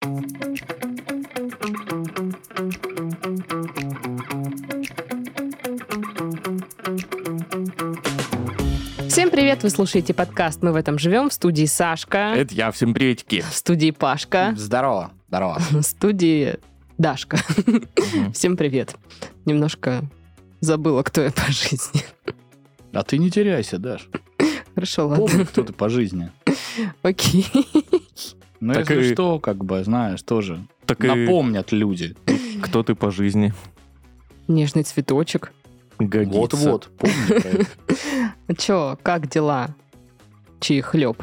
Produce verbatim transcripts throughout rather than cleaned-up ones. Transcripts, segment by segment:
Всем привет, вы слушаете подкаст «Мы в этом живем», в студии Сашка. Это я, всем приветики. В студии Пашка. Здорово, здорово. В студии Дашка. Всем привет. Немножко забыла, кто я по жизни. А ты не теряйся, Даш. Хорошо, ладно. Помни, кто ты по жизни. Окей. Ну, Так если и- что, как бы, знаешь, тоже Так и напомнят люди. кто ты по жизни? Нежный цветочек. Годится. Вот-вот, помни про это. Чё, как дела? Чей хлеб?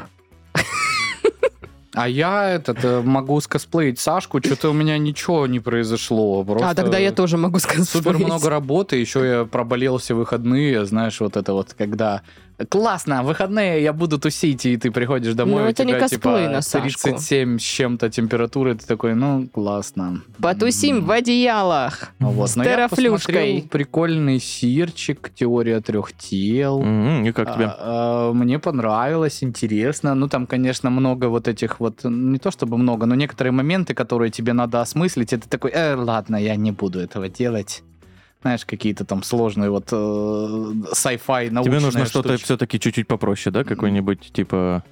А я этот, э, могу скосплеить Сашку, что-то у меня ничего не произошло. Просто А, тогда я тоже могу сказать. супер много работы, еще я проболел все выходные, знаешь, вот это вот, когда классно, выходные я буду тусить, и ты приходишь домой, Ну, у это не тебя косплей типа на Сашку. тридцать семь с чем-то температуры, ты такой, ну, классно. Потусим в одеялах. Вот. С Но я терафлюшкой. посмотрел прикольный сирчик, теория трех тел. М, И как тебе? А, а, Мне понравилось, интересно. Ну, там, конечно, много вот этих вот, не то чтобы много, но некоторые моменты, которые тебе надо осмыслить, и ты такой, э, ладно, я не буду этого делать. Знаешь, какие-то там сложные вот э, sci-fi научные Тебе нужно что-то штучки. все-таки чуть-чуть попроще, да? Какой-нибудь, типа,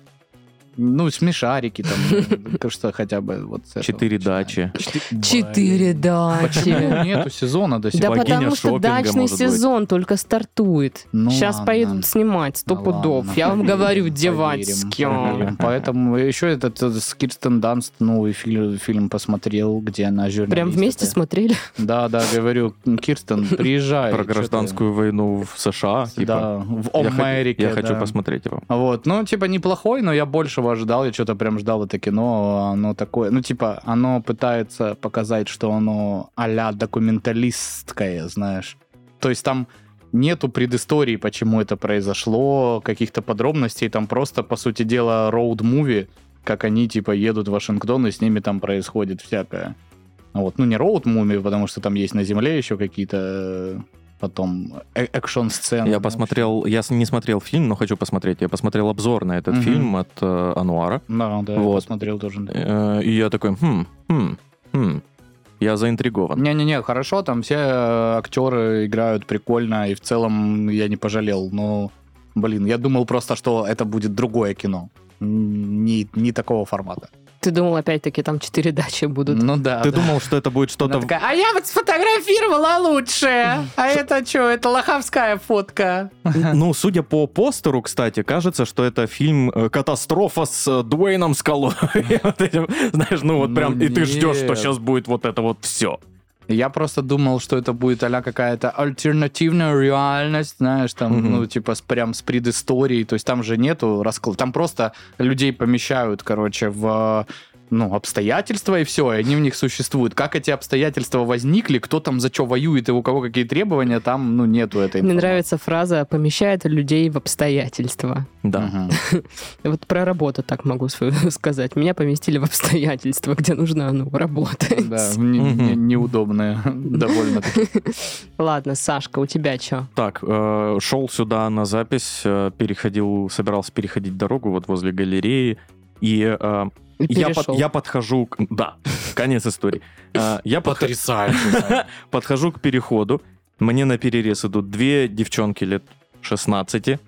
Ну, смешарики там, что хотя бы вот с этого четыре начинаем. дачи. Четыре дачи. Почему нету сезона до сих Да пор? Богиня потому что шопинга, дачный может быть. сезон только стартует. Ну Сейчас ладно. поедут снимать, сто Ну пудов. ладно, Я вам поверим, говорю, поверим, девацки. поверим. Поэтому еще этот э, с Кирстен Данст новый фильм, фильм посмотрел, где она журналист. Прям вместе Это- смотрели? Да, да, говорю, Кирстен, приезжай. Про чё ты- гражданскую войну в США. Типа, Да, в я, хо- Америке. я хочу да. посмотреть его. Вот, ну, типа, неплохой, но я большего ожидал, я что-то прям ждал это кино, оно такое, ну, типа, оно пытается показать, что оно а-ля документалистское, знаешь. То есть там нету предыстории, почему это произошло, каких-то подробностей, там просто, по сути дела, роуд-муви, как они, типа, едут в Вашингтон, и с ними там происходит всякое. Вот, ну, не роуд-муви, потому что там есть на земле еще какие-то э, потом э- экшн-сцены. Я ну, посмотрел, я с- не смотрел фильм, но хочу посмотреть. Я посмотрел обзор на этот Мгм. фильм от э, Ануара. Да, да, я Вот. посмотрел тоже. да. Э, И я такой, хм, хм, хм. Я заинтригован. Не-не-не, хорошо, там все э, актеры играют прикольно, и в целом я не пожалел, но, блин, я думал просто, что это будет другое кино, М, не, не такого формата. Ты думал, опять-таки, там четыре дачи будут? Ну да, Ты да. думал, что это будет что-то... Она такая, а я вот сфотографировала лучше, а это что, это лоховская фотка. Ну, судя по постеру, кстати, кажется, что это фильм э, «Катастрофа» с э, Дуэйном Скалой. Вот этим, знаешь, ну вот Ну прям, и ты ждешь, что нет. сейчас будет вот это вот все. Я просто думал, что это будет а-ля какая-то альтернативная реальность, знаешь, там, Мгм. ну, типа, с, прям с предысторией, то есть там же нету расклада, там просто людей помещают, короче, в, ну, обстоятельства, и все, и они в них существуют. Как эти обстоятельства возникли, кто там за что воюет, и у кого какие требования, там, ну, нету этой Мне информации. нравится фраза «помещает людей в обстоятельства». Да. Мгм. Вот про работу так могу свою сказать. Меня поместили в обстоятельства, где нужно, ну, работать. Да, не- не- Мгм. неудобные довольно-таки. Ладно, Сашка, у тебя что? Так, э, шел сюда на запись, э, переходил, собирался переходить дорогу вот возле галереи, и э, я, под- я подхожу... к- Да, конец истории. Э, Я подхожу... Потрясающе. Подхожу к переходу. Мне на перерез идут две девчонки лет шестнадцати.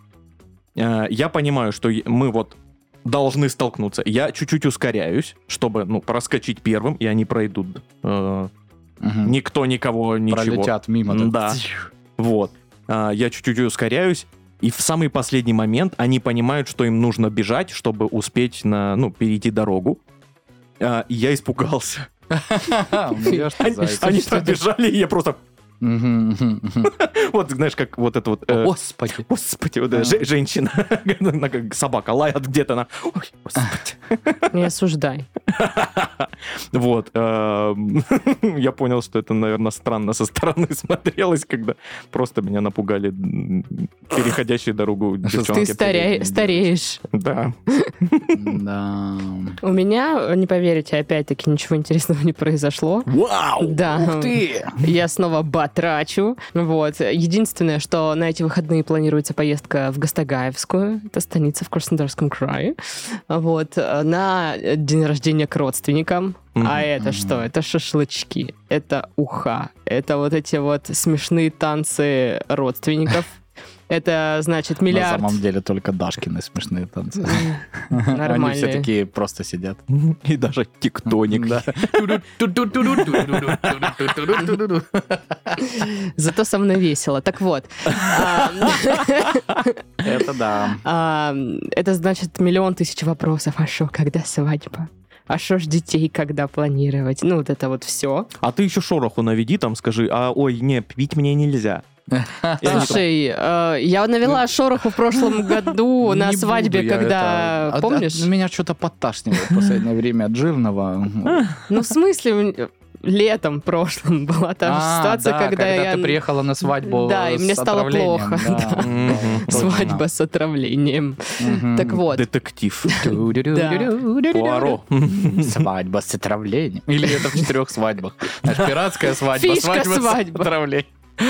Э, Я понимаю, что е- мы вот должны столкнуться. Я чуть-чуть ускоряюсь, чтобы, ну, проскочить первым, и они пройдут. Э, Мгм. Никто никого ничего. Пролетят мимо. так. Да. Вот. А, Я чуть-чуть ускоряюсь, и в самый последний момент они понимают, что им нужно бежать, чтобы успеть на, ну, перейти дорогу. А, и я испугался. У меня ж ты Они, зайца. они пробежали, и я просто... Мгм, мгм, мгм. Вот, знаешь, как вот это вот... э, Господи. Господи, вот эта же- женщина, она как собака лает где-то, она... Ой, господи. Не осуждай. Вот. эм, Я понял, что это, наверное, странно со стороны смотрелось, когда просто меня напугали м, переходящие дорогу девчонки. Ты старя- стареешь. Да. Да. У меня, не поверите, опять-таки ничего интересного не произошло. Вау! Да. Ух ты! Я снова батрачу. Вот. Единственное, что на эти выходные планируется поездка в Гастагаевскую. Это станица в Краснодарском крае. Вот. На день рождения к родственникам. Мгм. А это что? Это шашлычки, это уха, это вот эти вот смешные танцы родственников. Это, значит, На миллиард... самом деле только Дашкины смешные танцы. М, Они Нормальные. все такие просто сидят. И даже тектоник. Да. Зато со мной весело. Так вот. а, Это да. а, Это, значит, миллион тысяч вопросов. А шо, когда свадьба? А шо ж детей когда планировать? Ну, вот это вот все. А ты еще шороху наведи, там скажи, а ой, не, пить мне нельзя. И они Слушай, э, я навела шороху в прошлом году на Не свадьбе, буду я когда... это- от- Помнишь? от- Меня что-то подташнивает в последнее время от жирного. Ну, в смысле, м, летом прошлом была та же А, ситуация, да, когда я... ты приехала на свадьбу Да, и с мне стало отравлением, плохо, да, да. да, Мгм. точно. Свадьба с отравлением. Мгм. Так вот. Детектив. Пуаро. Пуаро. Свадьба с отравлением. Или это в четырех свадьбах. Знаешь, пиратская свадьба, Фишка свадьба с свадьба. отравлением.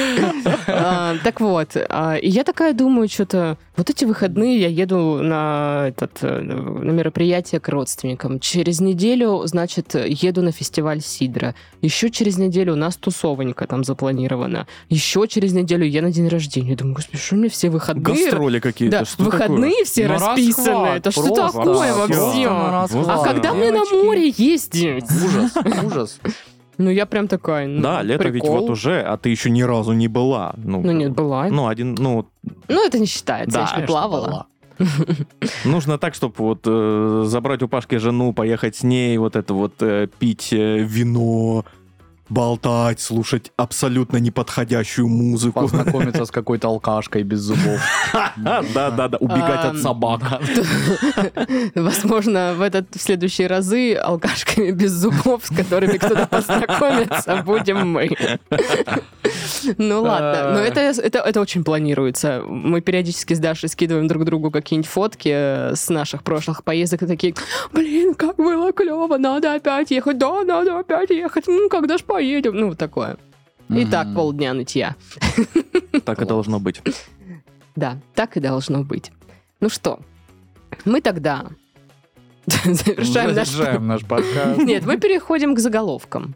А, Так вот, а, и я такая думаю, что-то вот эти выходные я еду на, этот, э, на мероприятие к родственникам. Через неделю, значит, еду на фестиваль Сидра. Еще через неделю у нас тусовонька там запланирована. Еще через неделю я на день рождения. Думаю, господи, что у меня все выходные... Гастроли какие-то. Да, что выходные все Ну, расписаны. расклад, Это что просто такое расклад. вообще? Вот А да. когда мне на Девочки. море ездить? Ужас, ужас. Ну, я прям такая, ну, Да, лето ведь прикол. вот уже, а ты еще ни разу не была. Ну, Ну, нет, была. Ну, один, ну, Ну, это не считается, я Да, ж не Конечно, плавала. была. нужно так, чтобы вот э, забрать у Пашки жену, поехать с ней, вот это вот э, пить э, вино, болтать, слушать абсолютно неподходящую музыку. Познакомиться с какой-то алкашкой без зубов. Да-да-да, убегать от Ам, собак. Возможно, в этот в следующие разы алкашками без зубов, с которыми кто-то познакомится, будем мы. Ну ладно, но это, это, это очень планируется. Мы периодически с Дашей скидываем друг другу какие-нибудь фотки э, с наших прошлых поездок и такие, блин, как было клево, надо опять ехать, да, надо опять ехать, ну, когда ж поедем, ну, вот такое. И так Мгм. полдня нытья. Так и должно быть. Да, так и должно быть. Ну что, мы тогда завершаем наш... Завершаем наш подкаст. Нет, мы переходим к заголовкам.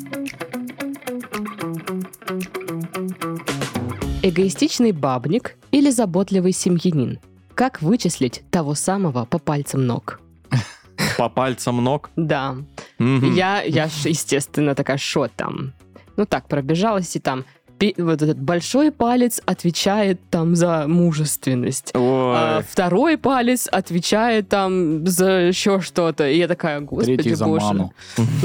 Эгоистичный бабник или заботливый семьянин? Как вычислить того самого по пальцам ног? По пальцам ног. Да, Мгм. я, я ж, естественно, такая, шо там? Ну так, пробежалась и там... пи- Вот этот большой палец отвечает там за мужественность. А Ой. второй палец отвечает там за еще что-то. И я такая, господи Третий за боже. ману.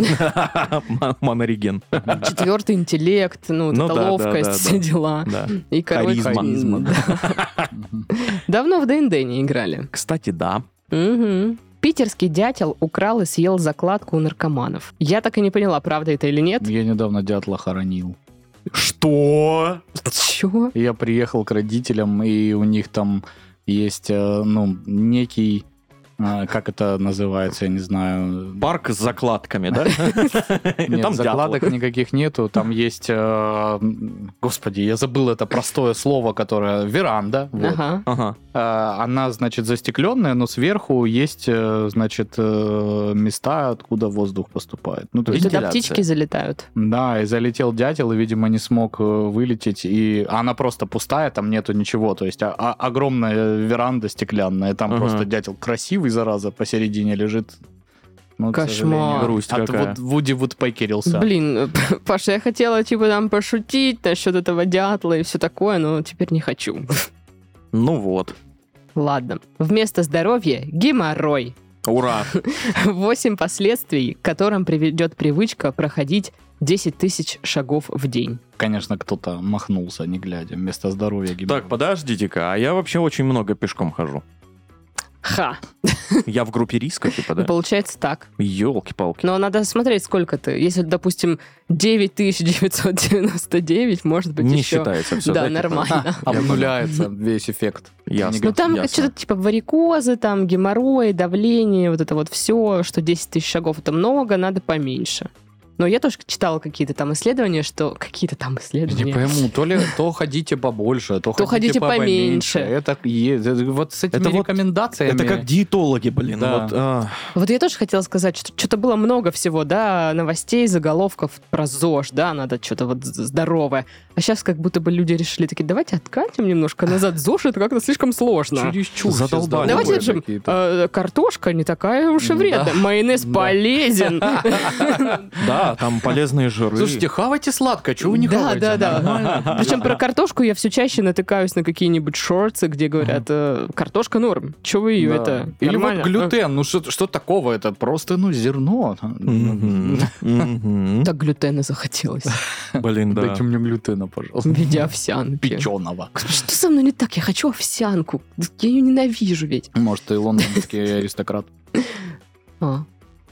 М- Монореген. Четвертый интеллект, ну, вот Ну эта да, да, ловкость, да, все да. дела. Да. И, короче, Харизма. м, да. Давно в ди энд ди не играли. Кстати, да. Мгм. Питерский дятел украл и съел закладку у наркоманов. Я так и не поняла, правда это или нет. Я недавно дятла хоронил. Что? Чего? Я приехал к родителям, и у них там есть, э, ну, некий, э, как это называется, я не знаю. Парк с закладками, да? И Нет, там закладок дятлы. никаких нету. Там есть, э, господи, я забыл это простое слово, которое веранда. вот. Ага. Ага. Э, Она, значит, застекленная, но сверху есть, э, значит, э, места, откуда воздух поступает. Ну, то И есть, туда вентиляция. птички залетают. да, и залетел дятел, и, видимо, не смог э, вылететь. И она просто пустая, там нету ничего. То есть а- а- огромная веранда стеклянная, там Ага. просто дятел красивый, зараза, посередине лежит. Ну, к Кошмар. сожалению, Грусть от какая. вот Вуди Вудпекерился. Блин, Паша, я хотела типа там пошутить насчет этого дятла и все такое, но теперь не хочу. Ну вот. Ладно. Вместо здоровья – геморрой. Ура. Восемь последствий, к которым приведет привычка проходить десять тысяч шагов в день. Конечно, кто-то махнулся, не глядя, вместо здоровья геморрой. Так, подождите-ка, а я вообще очень много пешком хожу. Ха! Я в группе риска, типа, да? Получается так. Ёлки-палки. Но надо смотреть, сколько ты. Если, допустим, девять тысяч девятьсот девяносто девять, может быть, Не еще... считается все, Да, да? типа? нормально. Обнуляется весь эффект. Ясно. Ну, там ясно. что-то типа варикозы, там геморрой, давление, вот это вот все, что десять тысяч шагов это много, надо поменьше. Но я тоже читала какие-то там исследования, что... Какие-то там Не исследования. пойму, то ли то ходите побольше, то, То ходите поменьше. Это есть. Вот с этими Это вот- рекомендациями... Это как диетологи, блин. Да. Вот, а, Вот я тоже хотела сказать, что что-то было много всего, да, новостей, заголовков про ЗОЖ, да, надо что-то вот здоровое. А сейчас как будто бы люди решили такие, давайте откатим немножко назад. ЗОЖ это как-то слишком сложно. Чересчур все Задолбали. здоровые Давайте же, какие-то. э, картошка не такая уж и Да. вредная. Майонез Да. полезен. да, там полезные жиры. Слушайте, хавайте сладкое, чего вы не Да, хаваете? да, да. Нормально. Причем про картошку я все чаще натыкаюсь на какие-нибудь шорты, где говорят, э, картошка норм. Че вы ее Да. это? Или нормально?» вот глютен, ну что, что такого? Это просто, ну, зерно. Мгм. Мгм. Так глютена захотелось Блин, да. Дайте мне глютена, пожалуйста. в виде овсянки. Печеного. Что со мной не так? Я хочу овсянку. Я ее ненавижу ведь. Может, ты лондонский аристократ. А.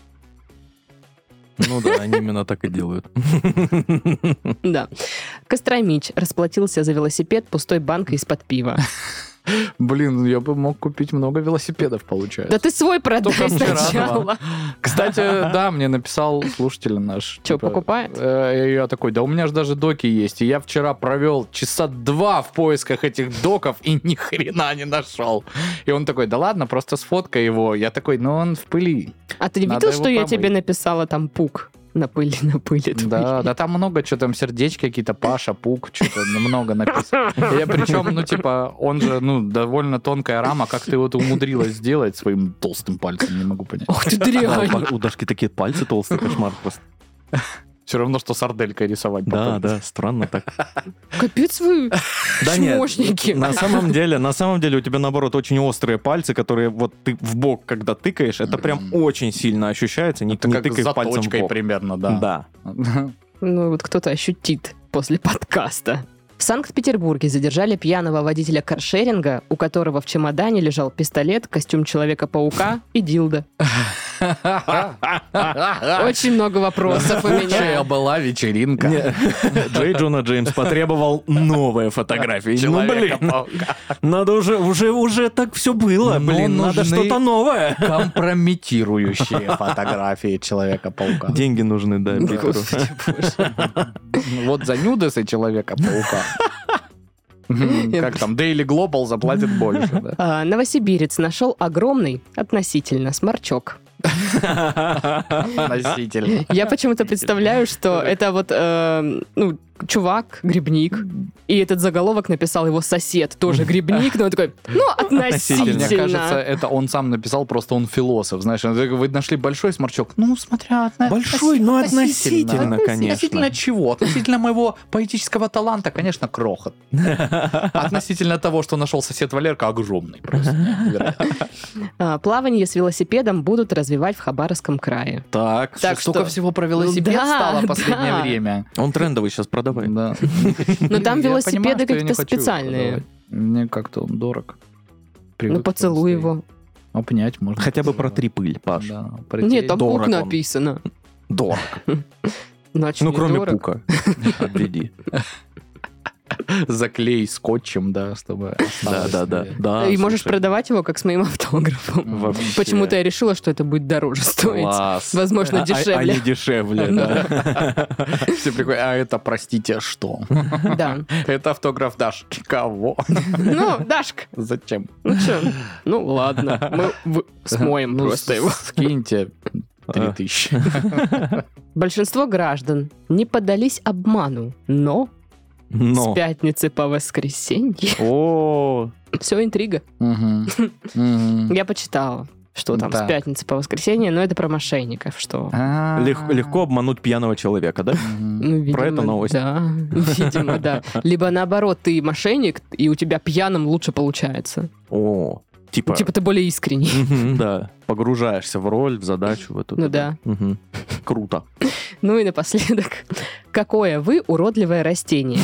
Ну да, они именно так и делают. Да. Костромич расплатился за велосипед пустой банкой из-под пива. Блин, я бы мог купить много велосипедов, получается. Да ты свой продай Только вчера сначала. Кстати, да, мне написал слушатель наш. Че, типа, покупает? э, Я такой, да у меня же даже доки есть. И я вчера провел часа два в поисках этих доков и ни хрена не нашел. И он такой, да ладно, просто сфоткай его. Я такой, ну он в пыли. А ты не Надо видел, его что я помыть. тебе написала там пук? На пыли, на пыли. Да, да там много, что там, сердечки какие-то, Паша, Пук, что-то много написано. Я причем, ну, типа, он же, ну, довольно тонкая рама, как ты вот умудрилась сделать своим толстым пальцем, не могу понять. Ох ты Да, дрянь. у у Дашки такие пальцы толстые, кошмар просто. Все равно, что сарделькой рисовать. Да, потом. да, странно так. Капец вы Да нет, чмошники. на самом деле, на самом деле у тебя, наоборот, очень острые пальцы, которые вот ты в бок, когда тыкаешь, это прям Мгм. очень сильно ощущается. Не, Это не как тыкай с пальцем в заточкой бок. примерно, да. Да. Ну, вот кто-то ощутит после подкаста. В Санкт-Петербурге задержали пьяного водителя каршеринга, у которого в чемодане лежал пистолет, костюм Человека-паука и дилдо. Очень много вопросов у Лучшая меня. была вечеринка. Не, Джей Джона Джеймс потребовал новые фотографии. Ну, блин, Человека-паука. надо уже, уже, уже так все было, Но блин, надо нужны- что-то новое. Компрометирующие фотографии Человека-паука. Деньги нужны, да, Питеру. Господи боже. Вот за нюдесы Человека-паука. Как там, Daily Global заплатит больше, да? А, Новосибирец нашел огромный, относительно, сморчок. Носитель. Я почему-то представляю, что это вот, э, ну, чувак, грибник, и этот заголовок написал его сосед, тоже грибник, но он такой, ну, А мне относительно. кажется, это он сам написал, просто он философ, знаешь. Он такой, вы нашли большой сморчок? Ну, смотря... отно- Большой, но относительно, конечно. Относительно чего? Относительно моего поэтического таланта, конечно, крохот. Относительно того, что нашел сосед Валерка, огромный просто. Невероятно. А, Плавание с велосипедом будут развивать в Хабаровском крае. Так, Так Столько что- всего про велосипед Да, стало в последнее да. время. он трендовый сейчас, продавай. Да. Но там Я велосипеды понимаю, что я не какие-то хочу их специальные. продавать. Мне как-то он дорог. Ну, Привык поцелуй просто. его. Обнять можно. Хотя бы поцеловать. протри пыль, Паш. Да, Нет, там Дорог пук он. написано. Дорог. Значит, Ну, не кроме дорог. пука. Обведи. Заклей скотчем, да, чтобы Да, осталось да, да. себе. да. И можешь слушай, продавать его как с моим автографом. Вообще. Почему-то я решила, что это будет дороже стоить. Класс. Возможно, А- а- дешевле. А не дешевле, да. Все приходят, а это, простите, что? Да. Это автограф Дашки. Кого? Ну, Дашка, Зачем? ну что? Ну, ладно. Мы в- смоем Ну, просто с- его. Скиньте три тысячи. Большинство граждан не поддались обману, но Но. с пятницы по воскресенье О, все интрига. Мгм. Мгм. Я почитала, что там Так. с пятницы по воскресенье, но это про мошенников, что... А. лег- легко обмануть пьяного человека, да? Мгм. Ну, видимо, Про это новость. Да, видимо, да. Либо наоборот, ты мошенник, и у тебя пьяным лучше получается. О, типа... Типа ты более искренний. Мгм, да, погружаешься в роль, в задачу, в эту. Ну да. Мгм. Круто. Ну и напоследок, какое вы уродливое растение?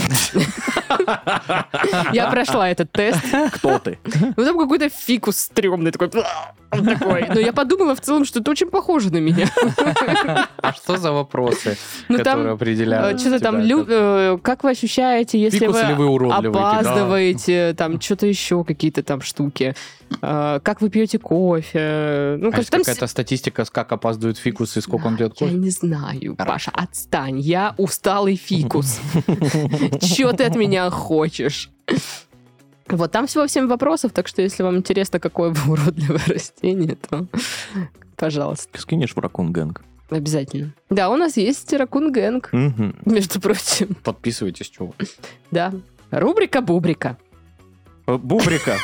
Я прошла этот тест. Кто ты? Ну там какой-то фикус стрёмный такой. Он такой. Но я подумала в целом, что это очень похоже на меня. А что за вопросы, Ну, там, которые определяют Что-то там, тебя? лю- э, как вы ощущаете, если Фикус вы ли вы уродливый, опаздываете, там, что-то еще, какие-то там штуки. Э, Как вы пьете кофе. Ну, А как есть там... какая-то статистика, как опаздывают фикусы, сколько он пьет Я кофе? не знаю, Паша, отстань. Я усталый фикус. Чё ты от меня хочешь? Вот там всего семь вопросов, так что если вам интересно, какое вы уродливое растение, то, пожалуйста, Скинешь в Ракун Гэнг. обязательно. Да, у нас есть Ракун Гэнг, Мгм. между прочим. Подписывайтесь, чего. Да. Рубрика Бубрика. Э, Бубрика.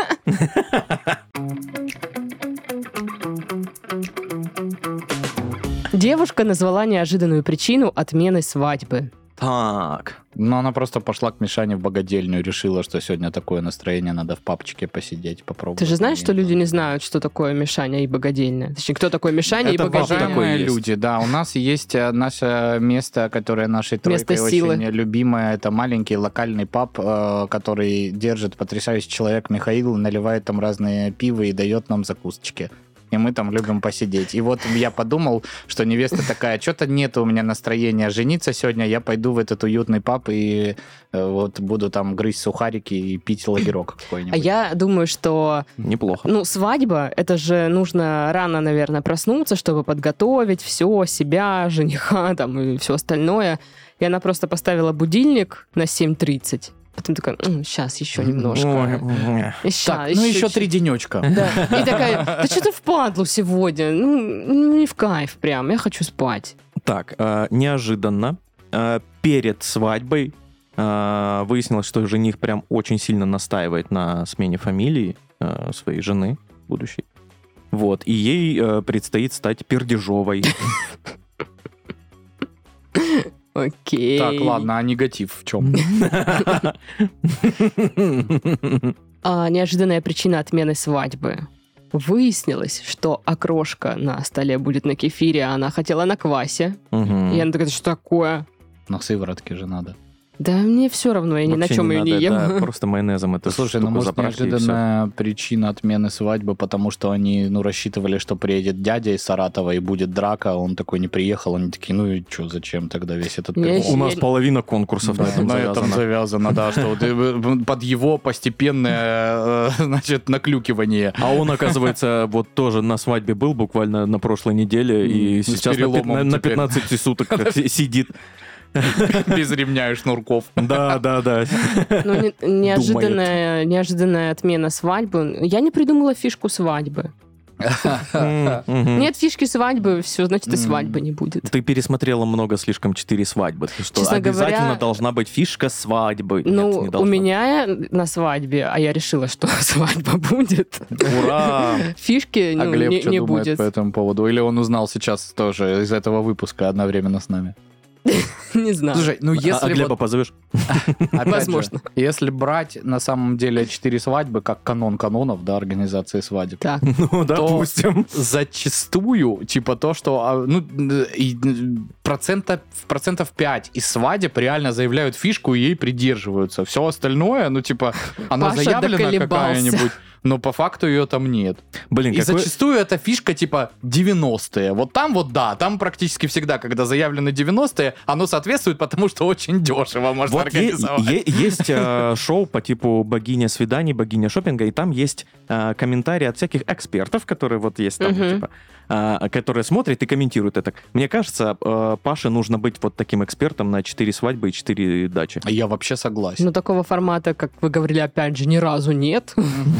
Девушка назвала неожиданную причину отмены свадьбы. Так. Ну, она просто пошла к Мишане в богадельню и решила, что сегодня такое настроение, надо в папочке посидеть, попробовать. Ты же знаешь, что И- люди не знают, что такое Мишаня и богадельня? Точнее, кто такой Мишаня и Это богадельня? уважаемые есть. люди, да. У нас есть э, наше место, которое нашей тройкой Место силы. очень любимое. Это маленький локальный паб, э, который держит потрясающий человек Михаил, наливает там разные пивы и дает нам закусочки. И мы там любим посидеть. И вот я подумал, что невеста такая, что-то нет у меня настроения жениться сегодня, я пойду в этот уютный паб и э, вот буду там грызть сухарики и пить лагерок какой-нибудь. А я думаю, что, Неплохо. ну, свадьба, это же нужно рано, наверное, проснуться, чтобы подготовить все, себя, жениха там и все остальное. И она просто поставила будильник на семь тридцать. Потом такая, сейчас еще немножко. Ой, Ща, Так, ну еще три денечка. Да. И такая, да что ты впадлу сегодня? Ну, ну, не в кайф прям, я хочу спать. Так, э, неожиданно э, перед свадьбой э, выяснилось, что жених прям очень сильно настаивает на смене фамилии э, своей жены будущей. Вот, и ей э, предстоит стать Пердежовой. Окей. Так, ладно, а негатив в чем? А, неожиданная причина отмены свадьбы. Выяснилось, что окрошка на столе будет на кефире, а она хотела на квасе. Мгм. И она такая, что такое? На сыворотке же надо. Да мне все равно, я ни на Вообще чем ее не надо, ем. да, просто майонезом это Слушай, ну может неожиданная причина отмены свадьбы, потому что они, ну, рассчитывали, что приедет дядя из Саратова и будет драка, он такой не приехал, они такие, ну и что, зачем тогда весь этот Я прикол? У нас Я- половина конкурсов на Да, этом на этом завязана. завязано, да, что вот, э, под его постепенное, э, значит, наклюкивание. А он, оказывается, вот тоже на свадьбе был буквально на прошлой неделе, и М, с сейчас на, переломом пят- на- на теперь. пятнадцати суток сидит. Без ремня и шнурков. Да, да, да. Ну, не- неожиданная, неожиданная отмена свадьбы. Я не придумала фишку свадьбы. М, мгм. Нет фишки свадьбы, все, значит, и М. свадьбы не будет. Ты пересмотрела много слишком четыре свадьбы. Ты что, Честно обязательно говоря, должна быть фишка свадьбы. Нет, Ну, не у должна. меня на свадьбе, а я решила, что свадьба будет, Ура! фишки А ну, Глеб не, что не думает будет. по этому поводу? Или он узнал сейчас тоже из этого выпуска одновременно с нами? Не знаю. Слушай, ну А- если а Глеба вот, позовешь? опять же, Возможно. если брать на самом деле четыре свадьбы как канон канонов, да, организации свадеб, Так, Ну, допустим. зачастую, типа то, что а, ну, и, процента, процентов пять из свадеб реально заявляют фишку и ей придерживаются. Все остальное, ну, типа, она Паша заявлена доколебался. какая-нибудь, но по факту ее там нет. Блин, И какой... зачастую эта фишка типа девяностые. Вот там вот да, там практически всегда, когда заявлены девяностые, оно соответствует, потому что очень дешево можно Вот е- организовать. е- есть э, шоу по типу «Богиня свиданий», «Богиня шопинга», и там есть э, комментарии от всяких экспертов, которые вот есть там, Мгм. типа, э, которые смотрят и комментируют это. Мне кажется, э, Паше нужно быть вот таким экспертом на четыре свадьбы и четыре дачи. Я вообще согласен. ну такого формата, как вы говорили, опять же, ни разу нет.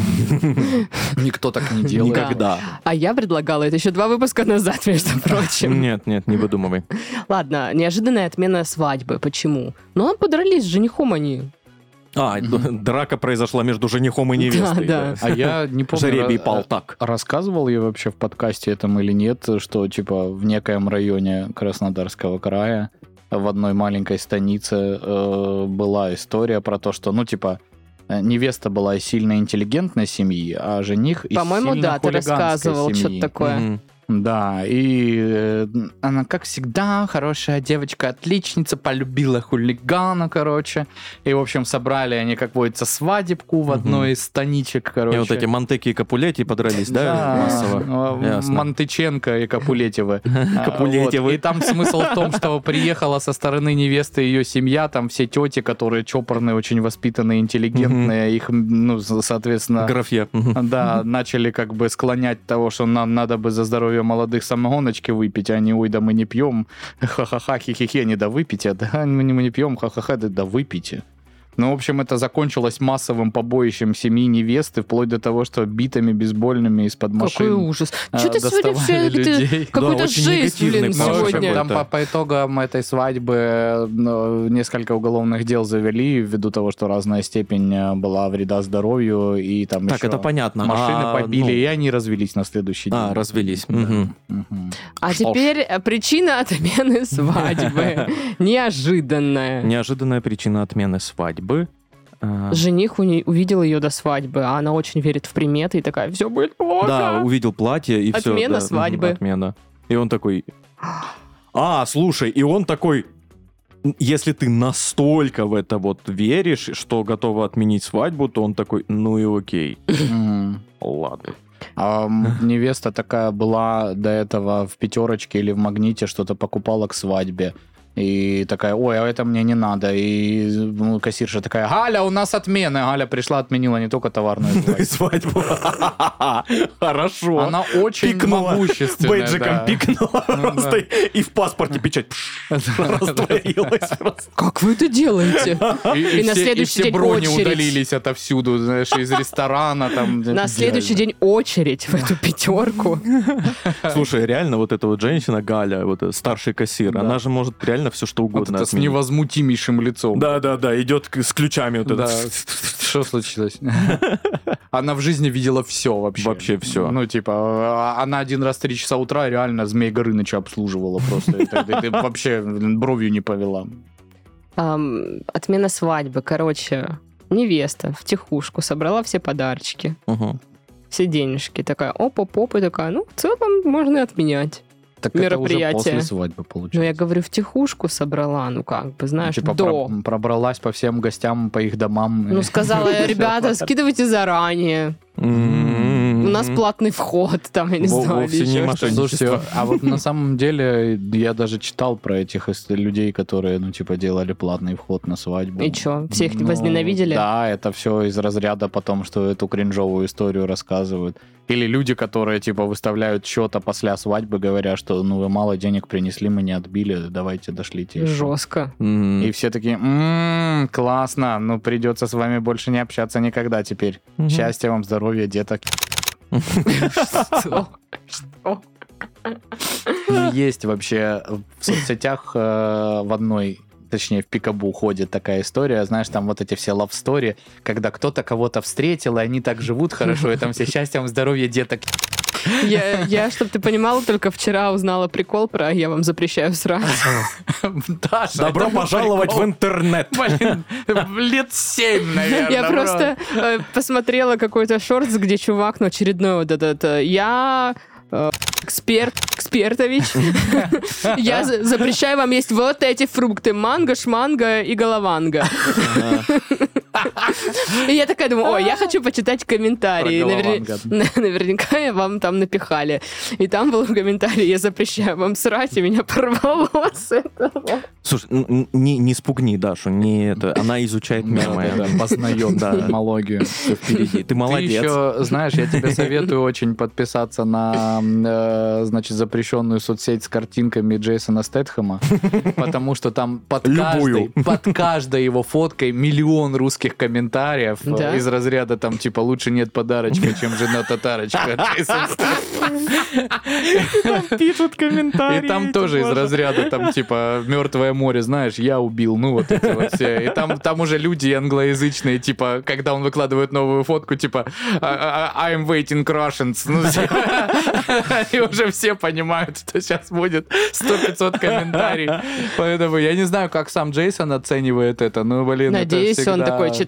Никто так не делает. Никогда. А я предлагала это еще два выпуска назад, между прочим. Нет, нет, не выдумывай. Ладно, неожиданная отмена свадьбы. Почему? Ну, подрались с женихом они. А, д- драка произошла между женихом и невестой. Да, да. А я не помню, Жеребий ра- пал так. рассказывал я вообще в подкасте этом или нет, что типа в некоем районе Краснодарского края в одной маленькой станице э, была история про то, что, ну, типа, э, невеста была из сильно интеллигентной семьи, а жених из По-моему, сильно да, ты хулиганской рассказывал семьи. что-то такое. Мгм. Да, и э, она, как всегда, хорошая девочка, отличница, полюбила хулигана, короче. И, в общем, собрали они, как водится, свадебку в одной из станичек, короче. И вот эти Монтеки и Капулетти подрались, да, массово? Ясно. Монтыченко и Капулетевы. Капулетевы. Вот. И там смысл в том, что приехала со стороны невесты ее семья, там все тети, которые чопорные, очень воспитанные, интеллигентные, их, ну, соответственно... Графья. Да, начали как бы склонять того, что нам надо бы за здоровье молодых самогоночки выпить, а не ой, да мы не пьем, ха-ха-ха, хи-хи-хи, не да выпейте, да мы не, мы не пьем, ха-ха-ха, да, да выпейте. Ну, в общем, это закончилось массовым побоищем семьи невесты, вплоть до того, что битами бейсбольными из-под машин. Какой ужас. Что ты сегодня все людей. какой-то Да, очень жесть, блин, негативный Ну, в общем, сегодня. там по, по итогам этой свадьбы ну, несколько уголовных дел завели ввиду того, что разная степень была вреда здоровью, и там Так, еще это понятно. машины А, побили, ну, и они развелись на следующий день. А, развелись. Да. Мгм. Мгм. А Что ж. теперь э, причина отмены свадьбы. Неожиданная. Неожиданная причина отмены свадьбы. А, Жених у ней увидел ее до свадьбы, а она очень верит в приметы и такая, все будет плохо. Да, увидел платье и все. Отмена свадьбы. Отмена. И он такой... А, слушай, и он такой... Если ты настолько в это вот веришь, что готова отменить свадьбу, то он такой, ну и окей. Мгм. Ладно. А м, невеста такая была до этого в пятерочке или в магните, что-то покупала к свадьбе. И такая, ой, а это мне не надо. И ну, кассирша такая, Галя, у нас отмена. Галя пришла, отменила не только товарную свадьбу. Свадьбу. Хорошо. Она очень Пикнула. могущественная. Бейджиком да. пикнула Ну, просто, и в паспорте печать пш, растворилась просто. Как вы это делаете? И, И и на все, следующий и все день брони очередь. удалились отовсюду, знаешь, из ресторана. Там, На следующий день очередь в эту пятерку. Слушай, реально вот эта вот женщина, Галя, вот эта старший кассир, Да. она же может реально все что Вот угодно это с отменить. невозмутимейшим лицом. Да-да-да, идет к- с ключами вот Да. это. Что случилось? Она в жизни видела все вообще. Вообще всё. Ну, типа, а- она один раз в три часа утра реально Змей Горыныча обслуживала просто. И так- Ты ты вообще бровью не повела. Ам, Отмена свадьбы. Короче, невеста в тихушку собрала все подарочки, Мгм. все денежки. Такая оп-оп-оп, и такая, ну, в целом можно и отменять. Так это уже Мероприятие. после свадьбы Но получается. я говорю, в тихушку собрала, ну, как бы, знаешь, Типа до. про- пробралась по всем гостям, по их домам. Ну, сказала, ребята, скидывайте заранее. М-м-м. У нас платный вход, там, я не Во- знаю, вовсе или не ещё мошенничество. что-то. Слушайте, а вот на самом деле я даже читал про этих ис- людей, которые, ну, типа, делали платный вход на свадьбу. И чё, всех Ну, возненавидели? Да, это все из разряда потом, что эту кринжовую историю рассказывают. Или люди, которые, типа, выставляют счет, а после свадьбы говорят, что, ну, вы мало денег принесли, мы не отбили, давайте дошлите еще. Жестко. М. И все такие, м-м, классно, ну, придется с вами больше не общаться никогда теперь. Мгм. Счастья вам, здоровья, деток. Что? Что? Ну, есть вообще в соцсетях э, в одной, точнее, в Пикабу ходит такая история, знаешь, там вот эти все love story, когда кто-то кого-то встретил, и они так живут хорошо, и там все счастьем, здоровья, деток. Я, я чтобы ты понимала, только вчера узнала прикол про «я вам запрещаю срать». Даша, Добро это пожаловать прикол. в интернет. Блин, лет семь, наверное. Я просто э, посмотрела какой-то шортс, где чувак, ну, очередной вот этот, э, я э, эксперт, экспертович, я за- запрещаю вам есть вот эти фрукты, манго, шманго и голованго. И я такая думаю, ой, я хочу почитать комментарии. Про Навер- голованго. Наверняка вам там напихали. И там был комментарий, я запрещаю вам срать, и меня порвало с этого. Слушай, н- н- не, не спугни Дашу, не это. Она изучает мемы. Да, познает Да. этимологию. Всё впереди. Ты Ты молодец. еще, знаешь, я тебе советую очень подписаться на, э, значит, запрещенную соцсеть с картинками Джейсона Стэтхэма, потому что там под Любую. каждой, под каждой его фоткой миллион русских комментариев э, Да? из разряда там типа лучше нет подарочка, чем жена татарочка. Джейсон Стэтхэм. Пишут комментарии. И там тоже из разряда там типа Мертвое море, знаешь, я убил, ну вот эти вот все. И там, там уже люди англоязычные, типа, когда он выкладывает новую фотку, типа «I- I- I'm waiting Russians». Ну, все. И уже все понимают, что сейчас будет сто-пятьсот комментариев. Поэтому я не знаю, как сам Джейсон оценивает это, но, блин, это Надеюсь, он всегда- такой читает.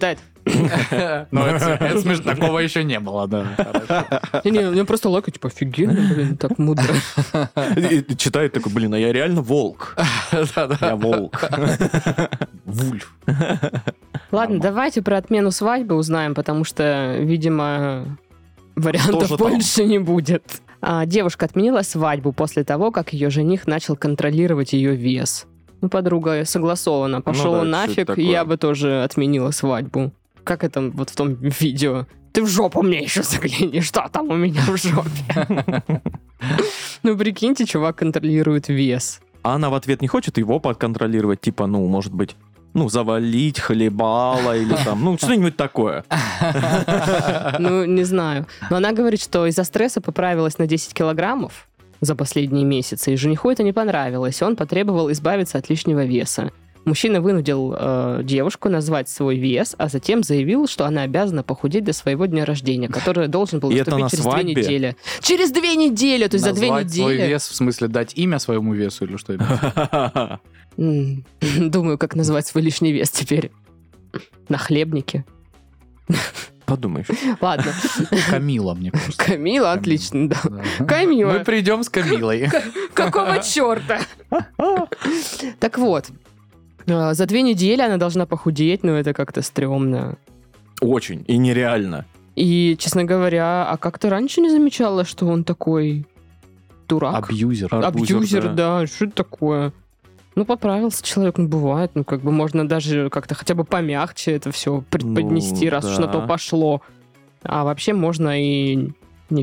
Ну, это смешно, такого еще не было, да. Не, у меня просто лайка, типа, офигенно, блин, так мудро. И читает такой, блин, а я реально волк. Я волк. Вульф. Ладно, давайте про отмену свадьбы узнаем, потому что, видимо, вариантов Что же там? больше не будет. А, девушка отменила свадьбу после того, как ее жених начал контролировать ее вес. Ну, подруга, согласовано. Пошел Ну да, нафиг, что-то такое. я бы тоже отменила свадьбу. Как это вот в том видео? Ты в жопу мне еще загляни, что там у меня в жопе? Ну, прикиньте, чувак контролирует вес. А она в ответ не хочет его подконтролировать, типа, ну, может быть, ну, завалить хлебала или там, ну, что-нибудь такое. Ну, не знаю. Но она говорит, что из-за стресса поправилась на десять килограммов за последние месяцы, и жениху это не понравилось. Он потребовал избавиться от лишнего веса. Мужчина вынудил э, девушку назвать свой вес, а затем заявил, что она обязана похудеть до своего дня рождения, который должен был И это наступить на через две свадьбе? недели. Через две недели, то есть за две Назвать свой недели. вес, в смысле дать имя своему весу или что? именно? М, Думаю, как назвать свой лишний вес теперь. На хлебнике. Подумаешь. Ладно. Камила, мне кажется. Камила, отлично, да. Да. Камила. Мы придем с Камилой. Какого черта? Так вот, э, за две недели она должна похудеть, но это как-то стрёмно. Очень. И нереально. И, честно говоря, а как ты раньше не замечала, что он такой дурак? Абьюзер. Абьюзер, Абьюзер, да. да. Что это такое? Ну, поправился человек, ну, бывает. Ну, как бы можно даже как-то хотя бы помягче это все преподнести, Ну, раз уж да. на то пошло. А вообще можно и не...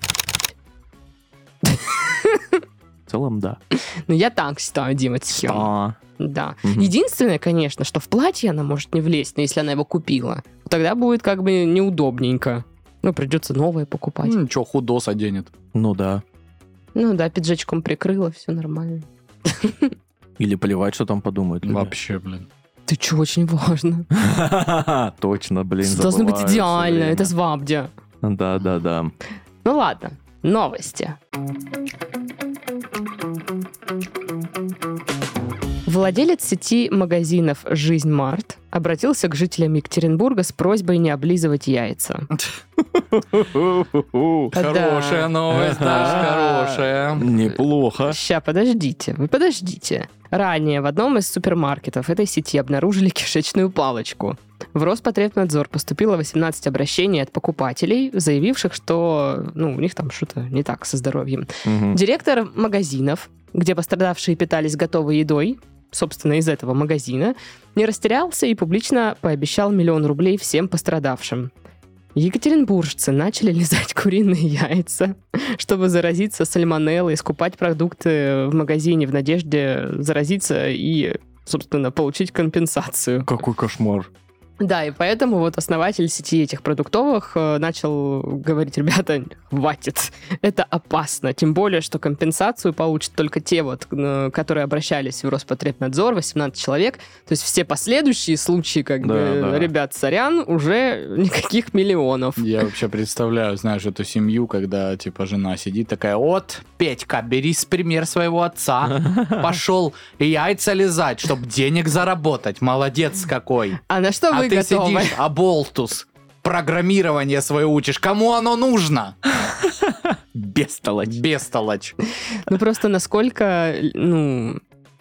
В целом, да. Ну, я так считаю, Дима, схема. А, Да. Мгм. Единственное, конечно, что в платье она может не влезть, но если она его купила, тогда будет как бы неудобненько. Ну, придется новое покупать. Ну, ничего, худос оденет. ну да. Ну да, пиджачком прикрыла, все нормально. Или плевать, что там подумают. люди. Вообще, блин. Ты чё, очень важно. Точно, блин, Должно быть забываю всё идеально, время. это свабдя. Да, да, да. Ну ладно, новости. Владелец сети магазинов «Жизнь Март» обратился к жителям Екатеринбурга с просьбой не облизывать яйца. Хорошая новость, Да. Даш, хорошая. Неплохо. Ща, подождите, вы подождите. Ранее в одном из супермаркетов этой сети обнаружили кишечную палочку. В Роспотребнадзор поступило восемнадцать обращений от покупателей, заявивших, что ну, у них там что-то не так со здоровьем. Мгм. Директор магазинов, где пострадавшие питались готовой едой, собственно, из этого магазина, не растерялся и публично пообещал миллион рублей всем пострадавшим. Екатеринбуржцы начали лизать куриные яйца, чтобы заразиться сальмонеллой, скупать продукты в магазине в надежде заразиться и, собственно, получить компенсацию. Какой кошмар. Да, и поэтому вот основатель сети этих продуктовых э, начал говорить: ребята, хватит, это опасно. Тем более, что компенсацию получат только те, вот, э, которые обращались в Роспотребнадзор, восемнадцать человек. То есть все последующие случаи, как Да, бы, да. ребят, сорян, уже никаких миллионов. Я вообще представляю, знаешь, эту семью, когда, типа, жена сидит такая: вот, Петька, бери с пример своего отца, пошел яйца лизать, чтобы денег заработать, молодец какой. А на что А вы ты готовы? сидишь, оболтус, программирование свое учишь. Кому оно нужно? Бестолочь. Бестолочь. Ну просто насколько, ну,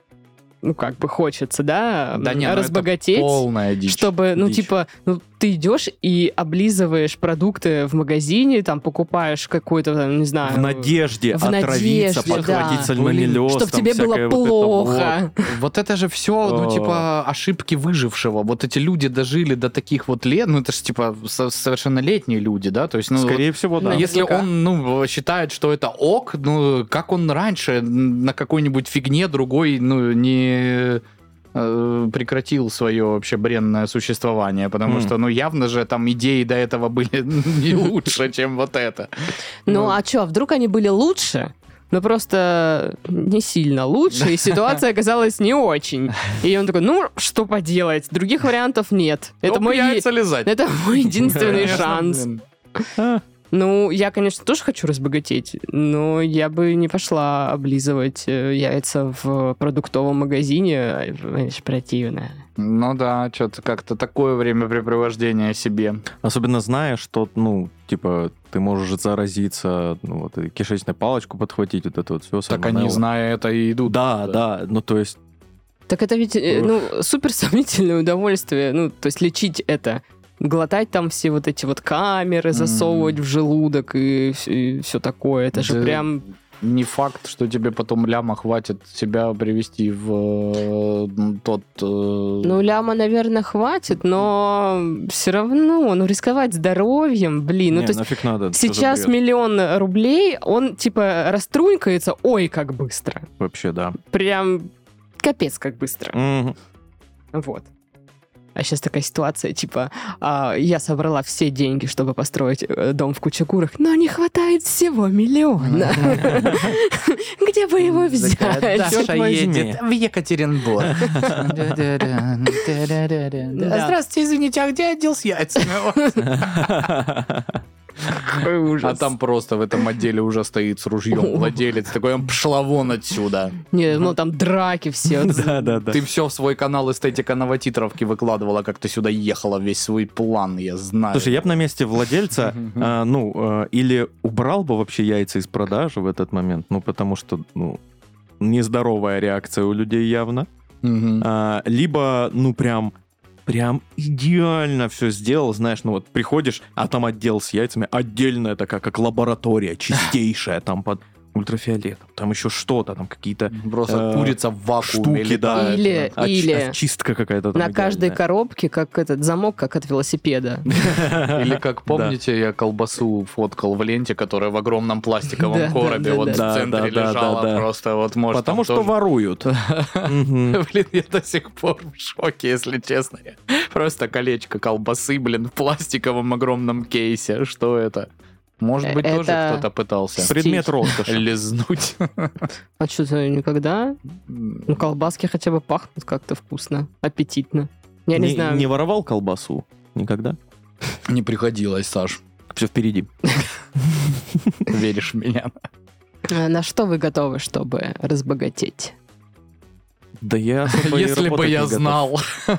ну как бы хочется, да, Да не, ну это разбогатеть. полная дичь. Чтобы, ну, Дичь. типа, ну, ты идешь и облизываешь продукты в магазине, там, покупаешь какой-то, там, не знаю... В надежде в отравиться, надежде, подхватить да. сальмонеллез. Чтоб там тебе было всякое вот это плохо. Вот это же все, ну, О. типа, ошибки выжившего. Вот эти люди дожили до таких вот лет, ну, это же, типа, со- совершеннолетние люди, да? То есть, ну, вот. Скорее вот всего, да. если Наверняка. он, ну, считает, что это ок, ну, как он раньше на какой-нибудь фигне другой, ну, не э, прекратил свое вообще бренное существование, потому М. что, ну, явно же там идеи до этого были не лучше, чем вот это. Ну, а что, вдруг они были лучше? Но просто не сильно лучше, и ситуация оказалась не очень. И он такой: ну, что поделать, других вариантов нет. Это Топ мой, е- яйца лизать. это мой единственный Конечно, шанс. блин. Ну, я, конечно, тоже хочу разбогатеть, но я бы не пошла облизывать э, яйца в продуктовом магазине. Это ж противно. Ну да, что-то как-то такое времяпрепровождение себе. Особенно зная, что, ну, типа, ты можешь заразиться, ну, вот, и кишечную палочку подхватить, вот это вот все. Так они, зная это, и идут. Да, да, ну, то есть... Так это ведь, э, ну, супер сомнительное удовольствие, ну, то есть лечить это. Глотать там все вот эти вот камеры, засовывать mm. в желудок и, и все такое. Это да же прям... Не факт, что тебе потом ляма хватит себя привести в э, тот... Э... Ну, ляма, наверное, хватит, но все равно, ну, рисковать здоровьем, блин. Не, ну, то нафиг надо. Сейчас миллион рублей, он, типа, раструнькается, ой, как быстро. Вообще, да. Прям капец, как быстро. Mm-hmm. Вот. А сейчас такая ситуация, типа, а, я собрала все деньги, чтобы построить э, дом в Кучугурах, но не хватает всего миллиона. Где бы его взять? Даша едет в Екатеринбург. Здравствуйте, извините, а где отдел с яйцами? Какой ужас. А там просто в этом отделе уже стоит с ружьем владелец, такой, пшла вон отсюда. Не, ну там драки все. Да, да, да. Ты все в свой канал эстетика новотитровки выкладывала, как ты сюда ехала, весь свой план, я знаю. Слушай, я бы на месте владельца, а, ну, а, или убрал бы вообще яйца из продажи в этот момент, ну, потому что, ну, нездоровая реакция у людей явно. А, либо, ну, прям... Прям идеально все сделал, знаешь, ну вот приходишь, а там отдел с яйцами, отдельная такая, как лаборатория, чистейшая, там под ультрафиолетом, там еще что-то, там какие-то... Просто э, курица в вакууме штуки, да. Или, Оч- или чистка какая-то там на каждой идеальная. коробке как этот замок, как от велосипеда. Или как помните, я колбасу фоткал в ленте, которая в огромном пластиковом коробе вот в центре лежала, просто вот может... Потому что воруют. Блин, я до сих пор в шоке, если честно. Просто колечко колбасы, блин, в пластиковом огромном кейсе. Что это? Может быть, Это тоже кто-то пытался Предмет роскоши. лизнуть. А что-то никогда? Ну, колбаски хотя бы пахнут как-то вкусно, аппетитно. Я не, Не, знаю. не воровал колбасу? Никогда? Не приходилось, Саш. Все впереди. Веришь в меня? А на что вы готовы, чтобы разбогатеть? Да я особо и Если бы работать я не готов. знал.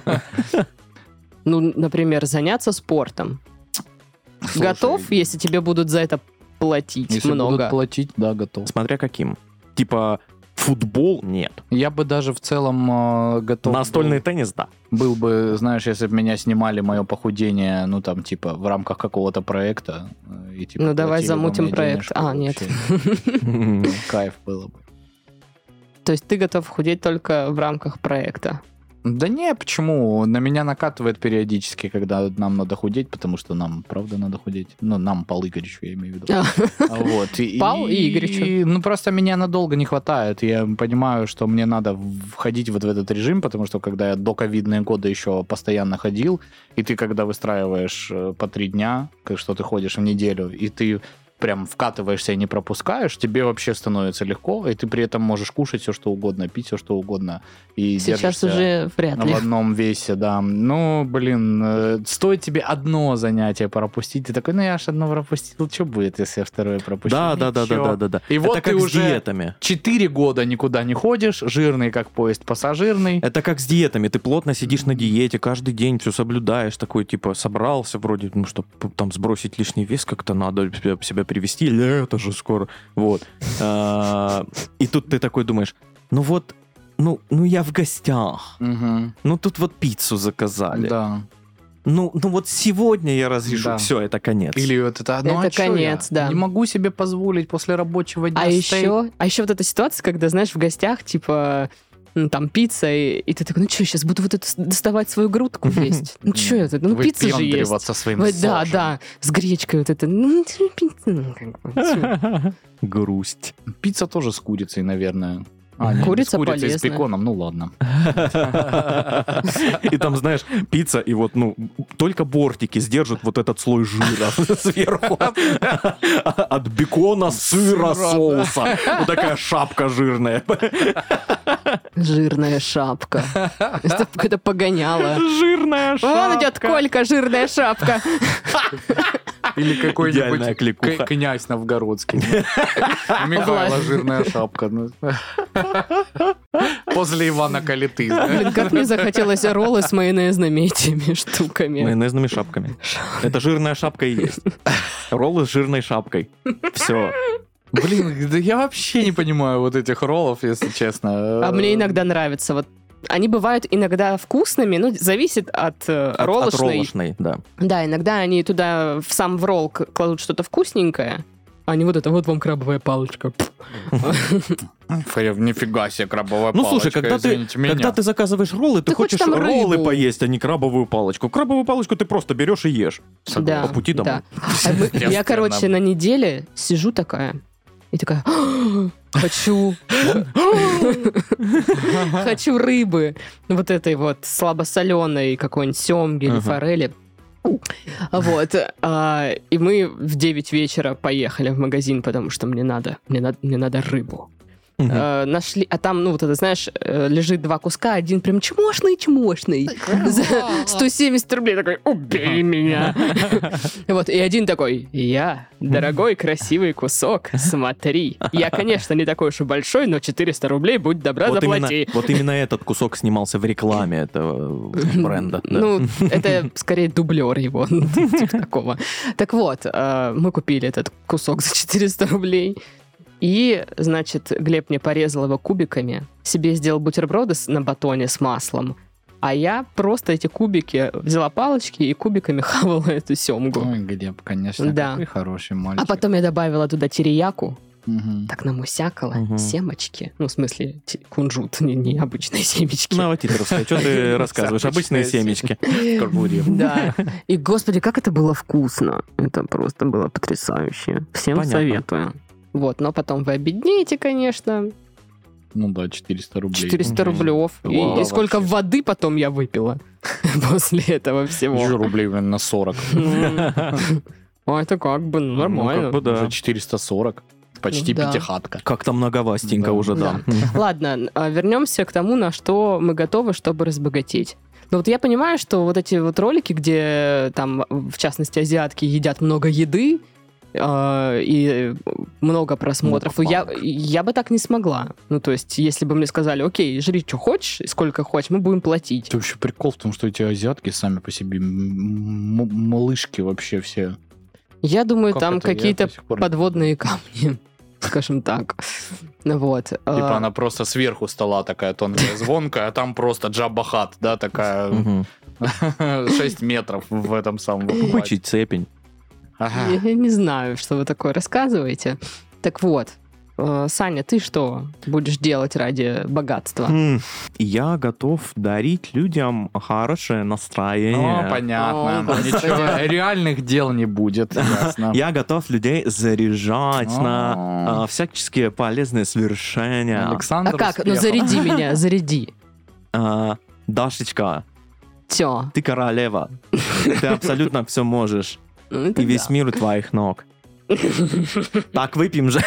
Ну, например, заняться спортом. Готов, если тебе будут за это платить Если много? будут платить, да, готов. Смотря каким. Типа футбол нет. Я бы даже в целом э, готов Настольный был, теннис, да. был бы, знаешь, если бы меня снимали мое похудение, ну там типа в рамках какого-то проекта. э, И, типа, Ну, давай платили бы замутим мне проект. денежку, А, нет. вообще. Кайф было бы. То есть ты готов худеть только в рамках проекта? Да не, почему? На меня накатывает периодически, когда нам надо худеть, потому что нам, правда, надо худеть. Ну, нам, Пал Игоревичу, я имею в виду. А. Вот. И, Пал и Игоревичу. Ну, просто меня надолго не хватает. Я понимаю, что мне надо входить вот в этот режим, потому что когда я до ковидные годы еще постоянно ходил, и ты, когда выстраиваешь э, по три дня, как что ты ходишь в неделю, и ты прям вкатываешься и не пропускаешь, тебе вообще становится легко, и ты при этом можешь кушать все, что угодно, пить все, что угодно. И Сейчас уже вряд ли. в одном весе, да. Ну, блин, э, стоит тебе одно занятие пропустить, ты такой, ну я ж одно пропустил, что будет, если я второе пропущу? Да, да, да, да, Ничего. да, да, да. И Это вот как ты с уже диетами. четыре года никуда не ходишь, жирный как поезд пассажирный. Это как с диетами. Ты плотно сидишь на диете, каждый день все соблюдаешь, такой, типа, собрался вроде, ну, чтобы там сбросить лишний вес, как-то надо себя, себя привести, лето же скоро, вот. А, и тут ты такой думаешь, ну вот, ну, ну я в гостях, Угу. ну тут вот пиццу заказали, Да. ну, ну вот сегодня я разрешу, Да. все, это конец. Или вот это, ну, Это а чё конец, я? да. Не могу себе позволить после рабочего дня А стейк. еще, а еще вот эта ситуация, когда, знаешь, в гостях, типа, ну, там пицца, и, и ты такой, ну что, сейчас буду вот это с- доставать свою грудку есть? Ну что это? Ну пицца же есть. Выпендриваться своим Вот, да, сожем. да, с гречкой вот это. Ну, пицца, ну, как бы, всё. Грусть. Пицца тоже с курицей, наверное. А, нет, Курица с курицей, с полезная. беконом, ну ладно. И там, знаешь, пицца, и вот, ну, только бортики сдержат вот этот слой жира сверху. От бекона, сыра, соуса. Вот такая шапка жирная. Жирная шапка. Это какое-то погоняло. Жирная шапка. Вон идет Колька, жирная шапка. Или Идеальная какой-нибудь кликуха. к- князь новгородский. У Михаила жирная шапка. ну. После Ивана Калиты. знаешь. Блин, как мне захотелось роллы с майонезными этими штуками. Майонезными шапками. Это жирная шапка и есть. Роллы с жирной шапкой. Все. Блин, да я вообще не понимаю вот этих роллов, если честно. А мне иногда нравится. Вот они бывают иногда вкусными, ну, зависит от, э, От- От роллошной. роллошной, да. Да, иногда они туда в сам в ролл к- кладут что-то вкусненькое, а не вот это, вот вам крабовая палочка. Пф. Фу, нифига себе, крабовая Ну, палочка, слушай, когда ты, извините меня. когда ты заказываешь роллы, ты, Ты хочешь хочешь там роллы рыбу. поесть, а не крабовую палочку. Крабовую палочку ты просто берешь и ешь. Да, По пути домой. да. А мы- Я, Естественно. короче, на неделе сижу такая и такая, хочу, хочу рыбы, вот этой вот слабосоленой какой-нибудь семги или Ага. форели. Вот. а, И мы в девять вечера поехали в магазин, потому что мне надо, мне надо, мне надо рыбу. Мгм. Э, Нашли, а там, ну, вот это, знаешь, э, лежит два куска, один прям чмошный-чмошный. За сто семьдесят рублей такой, убей меня. Вот, и один такой, я, дорогой, красивый кусок, смотри. Я, конечно, не такой уж и большой, но четыреста рублей, будь добра, Вот именно, заплати. вот именно этот кусок снимался в рекламе этого бренда. да. Ну, это скорее дублер его, типа такого. Так вот, э, мы купили этот кусок за четыреста рублей. И, значит, Глеб мне порезал его кубиками, себе сделал бутерброды с- на батоне с маслом, а я просто эти кубики взяла палочки и кубиками хавала эту семгу. Ой, Глеб, конечно, Да. какой хороший мальчик. А потом я добавила туда терияку, Мгм. так намусякала, Мгм. семечки. Ну, в смысле, те- кунжут, не, не обычные семечки. Новотитеровская, что ты рассказываешь? Обычные семечки. В кarbуре. Да. И, господи, как это было вкусно. Это просто было потрясающе. Всем Понятно. советую. Вот, но потом вы обеднеете, конечно. Ну да, четыреста рублей. четыреста Мгм. рублев. И, Вау, и сколько вообще. воды потом я выпила после этого Еще всего. рублей, блин, на сорок. А это как бы ну, Ну, нормально. как бы да. Уже четыреста сорок. Почти Ну да. пятихатка. Как-то многовастенько Да. уже, да. Ладно, а вернемся к тому, на что мы готовы, чтобы разбогатеть. Но вот я понимаю, что вот эти вот ролики, где там, в частности, азиатки едят много еды, э, и много просмотров, я, я бы так не смогла. Ну, то есть, если бы мне сказали, окей, жри, что хочешь, и сколько хочешь, мы будем платить. Это вообще прикол в том, что эти азиатки сами по себе м- м- малышки вообще все. Я думаю, Как там это? Я какие-то до сих пор не- подводные камни, скажем так. Ну Вот. Типа А, она просто сверху стола такая тонкая, звонкая, а там просто джабахат, да, такая Мгм. шесть метров в этом самом. Бычий цепень. Ага. Я не знаю, что вы такое рассказываете. Так вот, э, Саня, ты что будешь делать ради богатства? М, Я готов дарить людям хорошее настроение. О, понятно. О, господи. Ничего, реальных дел не будет, ясно. Я готов людей заряжать на О. а, всяческие полезные свершения. Александр А как? Ну Успехов. заряди меня, заряди. А, Дашечка, Все. ты королева. Ты абсолютно все можешь. И весь мир у твоих ног. Так, выпьем же.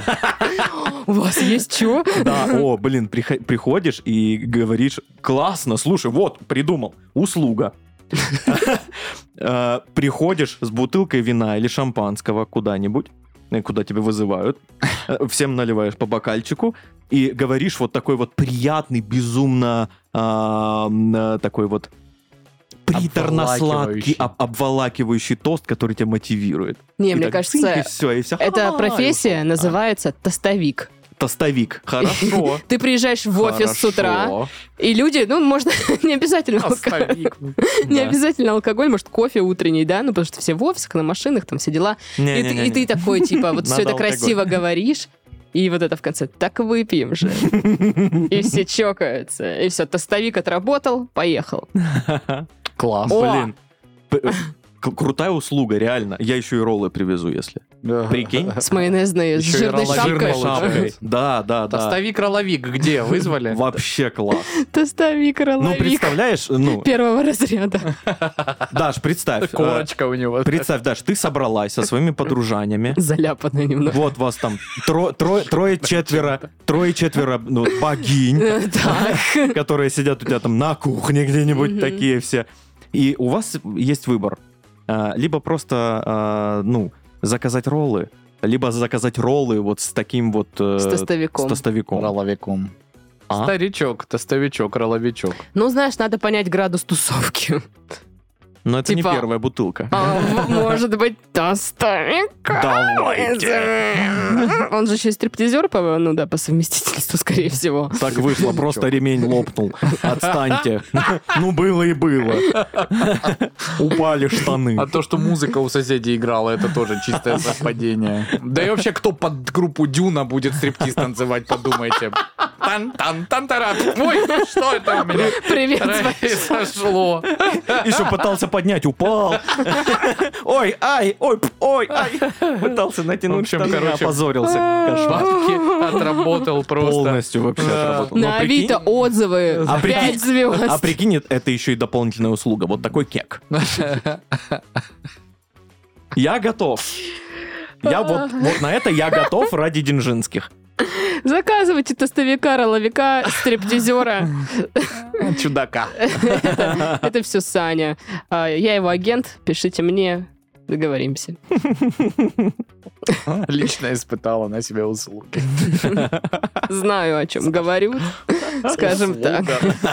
У вас есть что? Да, о, блин, прихо- приходишь и говоришь, классно, слушай, вот, придумал, услуга. Э, Приходишь с бутылкой вина или шампанского куда-нибудь, э, куда тебя вызывают, э, всем наливаешь по бокальчику и говоришь вот такой вот приятный, безумно а, м, э, такой вот приторно-сладкий, Обволакивающий. об- обволакивающий тост, который тебя мотивирует. Не, И мне так кажется, цинк, и всё, и всё. эта А, и профессия ушел. называется тостовик. Тостовик. Хорошо. Ты приезжаешь в офис с утра, Хорошо. и люди, ну, можно не обязательно алко- Тостовик. не Да. обязательно алкоголь, может, кофе утренний, да, ну, потому что все в офисах, на машинах, там все дела. И ты, Не-не-не-не. и ты такой, типа, вот все Надо это алкоголь. красиво говоришь, и вот это в конце, так выпьем же. И все чокаются. И все, тостовик отработал, поехал. Класс. О! Блин. П- э, к- Крутая услуга, реально. Я еще и роллы привезу, если. Прикинь? С майонезной, с Ещё и жирной роллы шапкой. Жирной шапкой. Да, да, да. Тостовик-роловик где? Вызвали? Вообще класс. Тостовик, Ну, роловик. представляешь, ну, Первого разряда. Даш, представь. э, Корочка у него. Представь, Даш, ты собралась со своими подружанями. Заляпанная немного. Вот вас там тро- тро- трое-четверо, трое-четверо ну, богинь, Так. которые сидят у тебя там на кухне где-нибудь, Мгм. такие все. И у вас есть выбор. А, либо просто, а, ну, заказать роллы, либо заказать роллы вот с таким вот... э, С тостовиком. С тостовиком. Роловиком. А? Старичок, тостовичок, роловичок. Ну, знаешь, надо понять градус тусовки. Но это Типа- не первая бутылка. А, м- может быть, тостовика? Давайте. Он же еще и стриптизер, по, ну да, по совместительству, скорее всего. Так вышло, просто ремень лопнул. Отстаньте. Ну, было и было. Упали штаны. А то, что музыка у соседей играла, это тоже чистое совпадение. Да и вообще, кто под группу Дюна будет стриптиз танцевать, подумайте. Тан-тан-тан-таран. Ой, что это у меня Привет, произошло? Еще пытался поднять, упал. Ой, ай, ой, п- ой, ай. Пытался натянуть В общем, штаны, короче, опозорился. Кошмар. Бабки отработал просто. Полностью вообще Да. отработал. Но на прикинь- Авито отзывы. А прикинь- Пять звезд. А прикинь, это еще и дополнительная услуга. Вот такой кек. Я готов. Я вот, вот на это я готов ради Дзержинских. Заказывайте тостовика, роловика, стриптизера. Чудака. Это, это все Саня. А, я его агент, пишите мне, договоримся. Лично испытала на себе услуги. Знаю, о чем говорю, скажем так.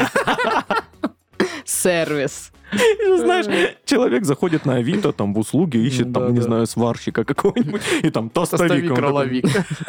Сервис. И, знаешь, человек заходит на Авито, там в услуги, ищет, там, Да, не да. знаю, сварщика какого-нибудь, и там тостовик. Тостовик, он такой, роловик.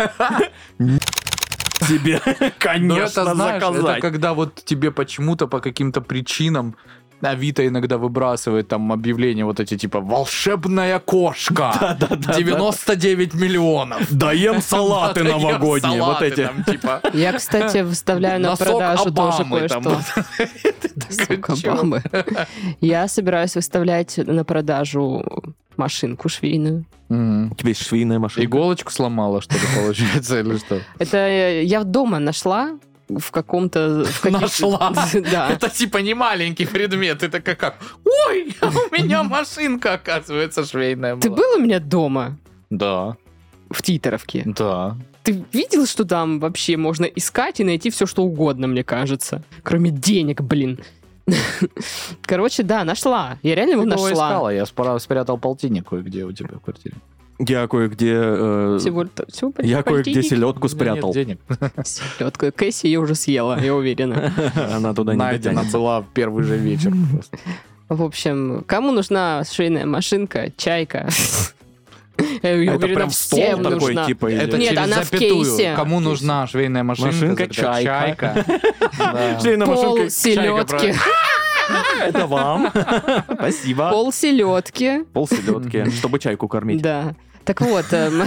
Тебе, Но конечно, это, знаешь, это заказать. когда вот тебе почему-то по каким-то причинам Авито иногда выбрасывает там объявления вот эти типа «Волшебная кошка! девяносто девять миллионов!» Даем салаты Даем новогодние, вот салаты эти. там, типа. Я, кстати, выставляю на Носок продажу тоже Обамы там. кое-что. Носок Обамы. Я собираюсь выставлять на продажу машинку швейную. Мгм. У тебя есть швейная машинка? Иголочку сломала, что ли, получается, или что? Это э, я дома нашла в каком-то... в каких- Нашла? Да. Это типа не маленький предмет, это как, как ой, а у меня машинка, оказывается, швейная Ты была. был у меня дома Да, в Титеровке? да. Ты видел, что там вообще можно искать и найти все, что угодно, мне кажется? Кроме денег, блин. Короче, да, нашла. Я реально его Ты кого нашла. искала? Я спора- спрятал полтинник кое-где у тебя в квартире. Я кое-где... э, Всего, всего Я кое-где полтинник. селедку У меня нет спрятал. денег. Селедку. Кэсси ее уже съела, я уверена. Она туда не Найдена дотянется. была в первый же вечер. просто. В общем, кому нужна швейная машинка, чайка? Я Это уверена, прям стол всем такой, нужна. типа... или- Это Нет, через она в запятую. кейсе. Кому нужна швейная машинка? Машинка, запятая, чайка. Да. Швейная Пол машинка. селедки. Это вам. Спасибо. Пол селедки. Пол селедки, чтобы чайку кормить. Да. Так вот, эм,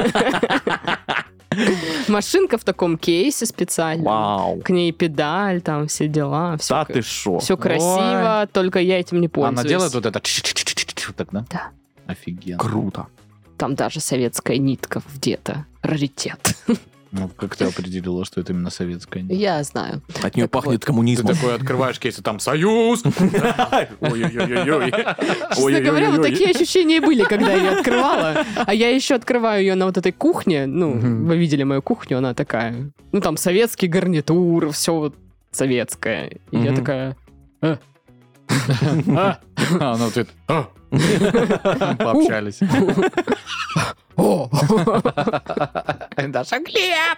машинка в таком кейсе специально. Вау. К ней педаль, там все дела. Все, Да ты шо? все красиво, только я этим не пользуюсь. Она делает вот это чик-чик-чик-чик, так, да? Да. Офигенно. Круто. Там даже советская нитка где-то. Раритет. Ну, как ты определила, что это именно советская? Я знаю. От нее Так пахнет вот. Ты коммунизмом. такой открываешь кейс, и там «Союз!» Ой-ой-ой-ой. Честно говоря, вот такие ощущения и были, когда я ее открывала. А я еще открываю ее на вот этой кухне. Ну, Мгм. вы видели мою кухню, она такая... Ну, там советский гарнитур, все вот советское. И я Мгм. такая... «Э, А, ну ты... а. Пообщались. О, Даша, Глеб!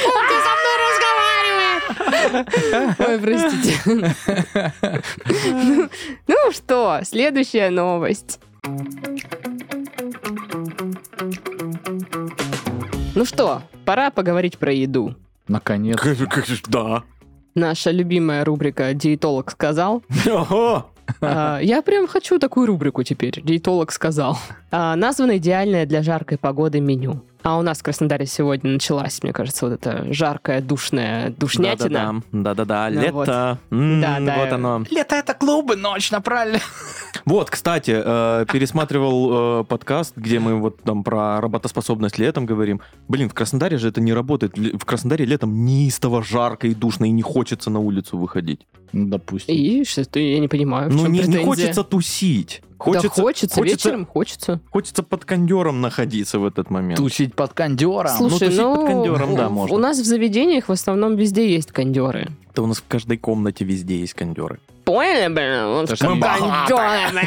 ой, простите. Ну, Ну что, следующая новость. Ну что, пора поговорить про еду. Наконец. Да. Наша любимая рубрика «Диетолог сказал». Ого. А, Я прям хочу такую рубрику теперь. Диетолог сказал. А, Названо идеальное для жаркой погоды меню. А у нас в Краснодаре сегодня началась, мне кажется, вот эта жаркая, душная душнятина. Да-да-да. Ну Лето. М, Да, да. Вот оно. Лето — это клубы, ночь направлена. Вот, кстати, э, пересматривал э, подкаст, где мы вот там про работоспособность летом говорим. Блин, в Краснодаре же это не работает. Ле- В Краснодаре летом неистово жарко и душно, и не хочется на улицу выходить. Ну, допустим. И что-то я не понимаю, в Ну, чем не, не претензия. хочется тусить. Хочется, да хочется, хочется, вечером хочется. хочется под кондером находиться в этот момент. Тусить под кондером. Слушай, тусить ну, под кондером, да, у- можно. у нас в заведениях в основном везде есть кондеры. Это у нас в каждой комнате везде есть кондеры. Поняли, блин? Вот Это ж мы кондеры,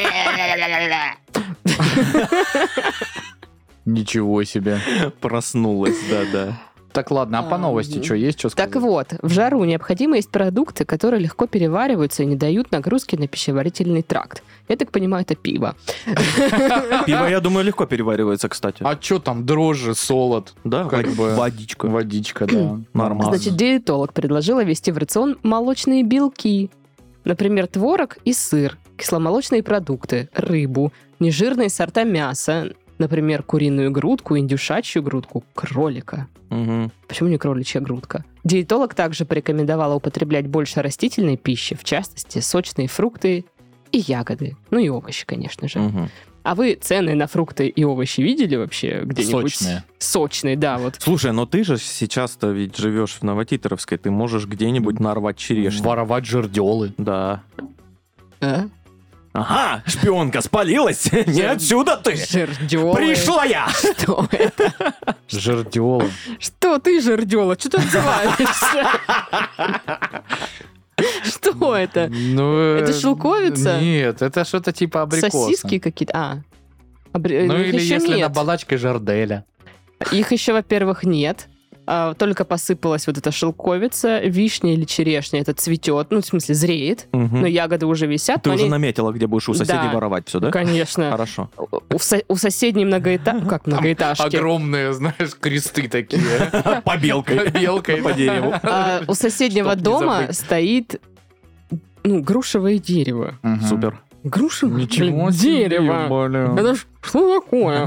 Ничего себе. Проснулась, да-да. Так, ладно, а по А, новости ну. что, есть что сказать? Так вот, в жару необходимо есть продукты, которые легко перевариваются и не дают нагрузки на пищеварительный тракт. Я так понимаю, это пиво. Пиво, я думаю, легко переваривается, кстати. А что там, дрожжи, солод, Да, как вод- бы. водичка. водичка, да. Нормально. Значит, диетолог предложила ввести в рацион молочные белки. Например, творог и сыр, кисломолочные продукты, рыбу, нежирные сорта мяса, например, куриную грудку, индюшачью грудку, кролика. Мгм. Почему не кроличья грудка? Диетолог также порекомендовала употреблять больше растительной пищи, в частности, сочные фрукты и ягоды. Ну и овощи, конечно же. Мгм. А вы цены на фрукты и овощи видели вообще где-нибудь? Сочные. Сочные, да, вот. Слушай, но ты же сейчас-то ведь живешь в Новотитровской, ты можешь где-нибудь нарвать черешни. Воровать жерделы. Да. А? Ага, шпионка спалилась. Не отсюда ты. Жердёлы. Пришла я. Что это? Жерделы. Что ты, жердёла? Что ты отзываешься? Что это? Ну, Это э, шелковица? Нет, это что-то типа абрикоса. Сосиски какие-то? А. Абри- Ну их или еще если нет. набалачкой жарделя. Их еще, во-первых, нет. А, только посыпалась вот эта шелковица, вишня или черешня, это цветет, ну, в смысле, зреет, Мгм. но ягоды уже висят. Ты но уже они- наметила, где будешь у соседей Да. воровать все, да? Конечно. Хорошо. У, со- у соседней многоэтажки... Как многоэтажки? Огромные, знаешь, кресты такие. Побелкой. Белкой. По дереву. А, у соседнего Чтоб не дома забыть. стоит ну, грушевое дерево. Мгм. Супер. Грушевое Ничего блин, себе, дерево. блин. Это ж что такое?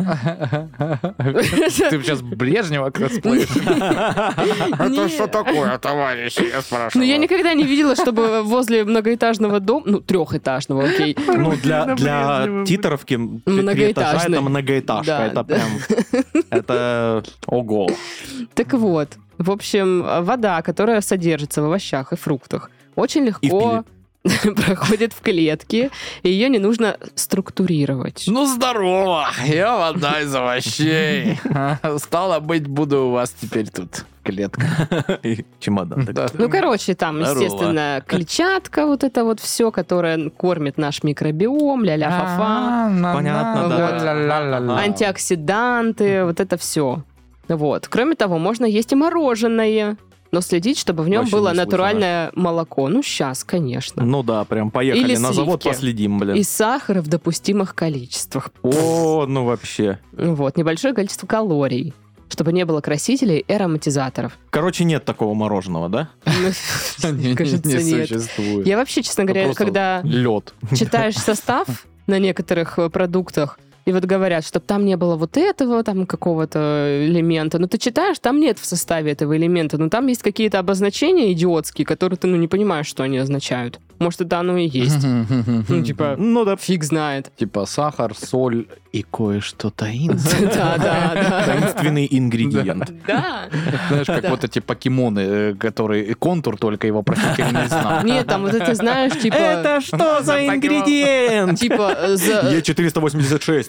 Ты сейчас Брежнева косплеишь? Это Нет. что такое, товарищи? Я Ну, спрашиваю. я никогда не видела, чтобы возле многоэтажного дома, ну, трехэтажного, окей. Ну, для, для Титаровки м, три этажа Многоэтажный. это многоэтажка. Да, это да. прям... Это... Ого. Так вот, в общем, вода, которая содержится в овощах и фруктах, очень легко проходит в клетке, и ее не нужно структурировать. Ну, здорово! Я вода из овощей. Стало быть, буду у вас теперь тут клетка. И чемодан. такой. Да. Ну, короче, там, Здорово. естественно, клетчатка, вот это вот все, которое кормит наш микробиом, ля-ля фа-фа, Понятно, да. Вот. Ла-ла-ла-ла. антиоксиданты, вот это все. Вот. Кроме того, можно есть и мороженое, но следить, чтобы в нем Вообще было не слышно. натуральное молоко. Ну, сейчас, конечно. Ну да, прям поехали Или на завод, сливки. последим, блин. И сахара в допустимых количествах. О, ну вообще. Вот. Небольшое количество калорий, чтобы не было красителей и ароматизаторов. Короче, нет такого мороженого, да? Ну, Не- не- кажется, не нет. существует. Я вообще, честно говоря, Просто когда лед. читаешь состав на некоторых э, продуктах, и вот говорят, чтобы там не было вот этого, там какого-то элемента. Но ты читаешь, там нет в составе этого элемента. Но там есть какие-то обозначения идиотские, которые ты, ну, не понимаешь, что они означают. Может, это оно и есть. Ну, типа, Ну да. фиг знает. Типа сахар, соль и кое-что таинственное. Да, да, да. Таинственный ингредиент. Да. Знаешь, как Да. вот эти покемоны, э, которые контур только его просительный знак. Нет, там вот это, знаешь, типа... Это что за ингредиент? Типа э, за- Е четыреста восемьдесят шесть.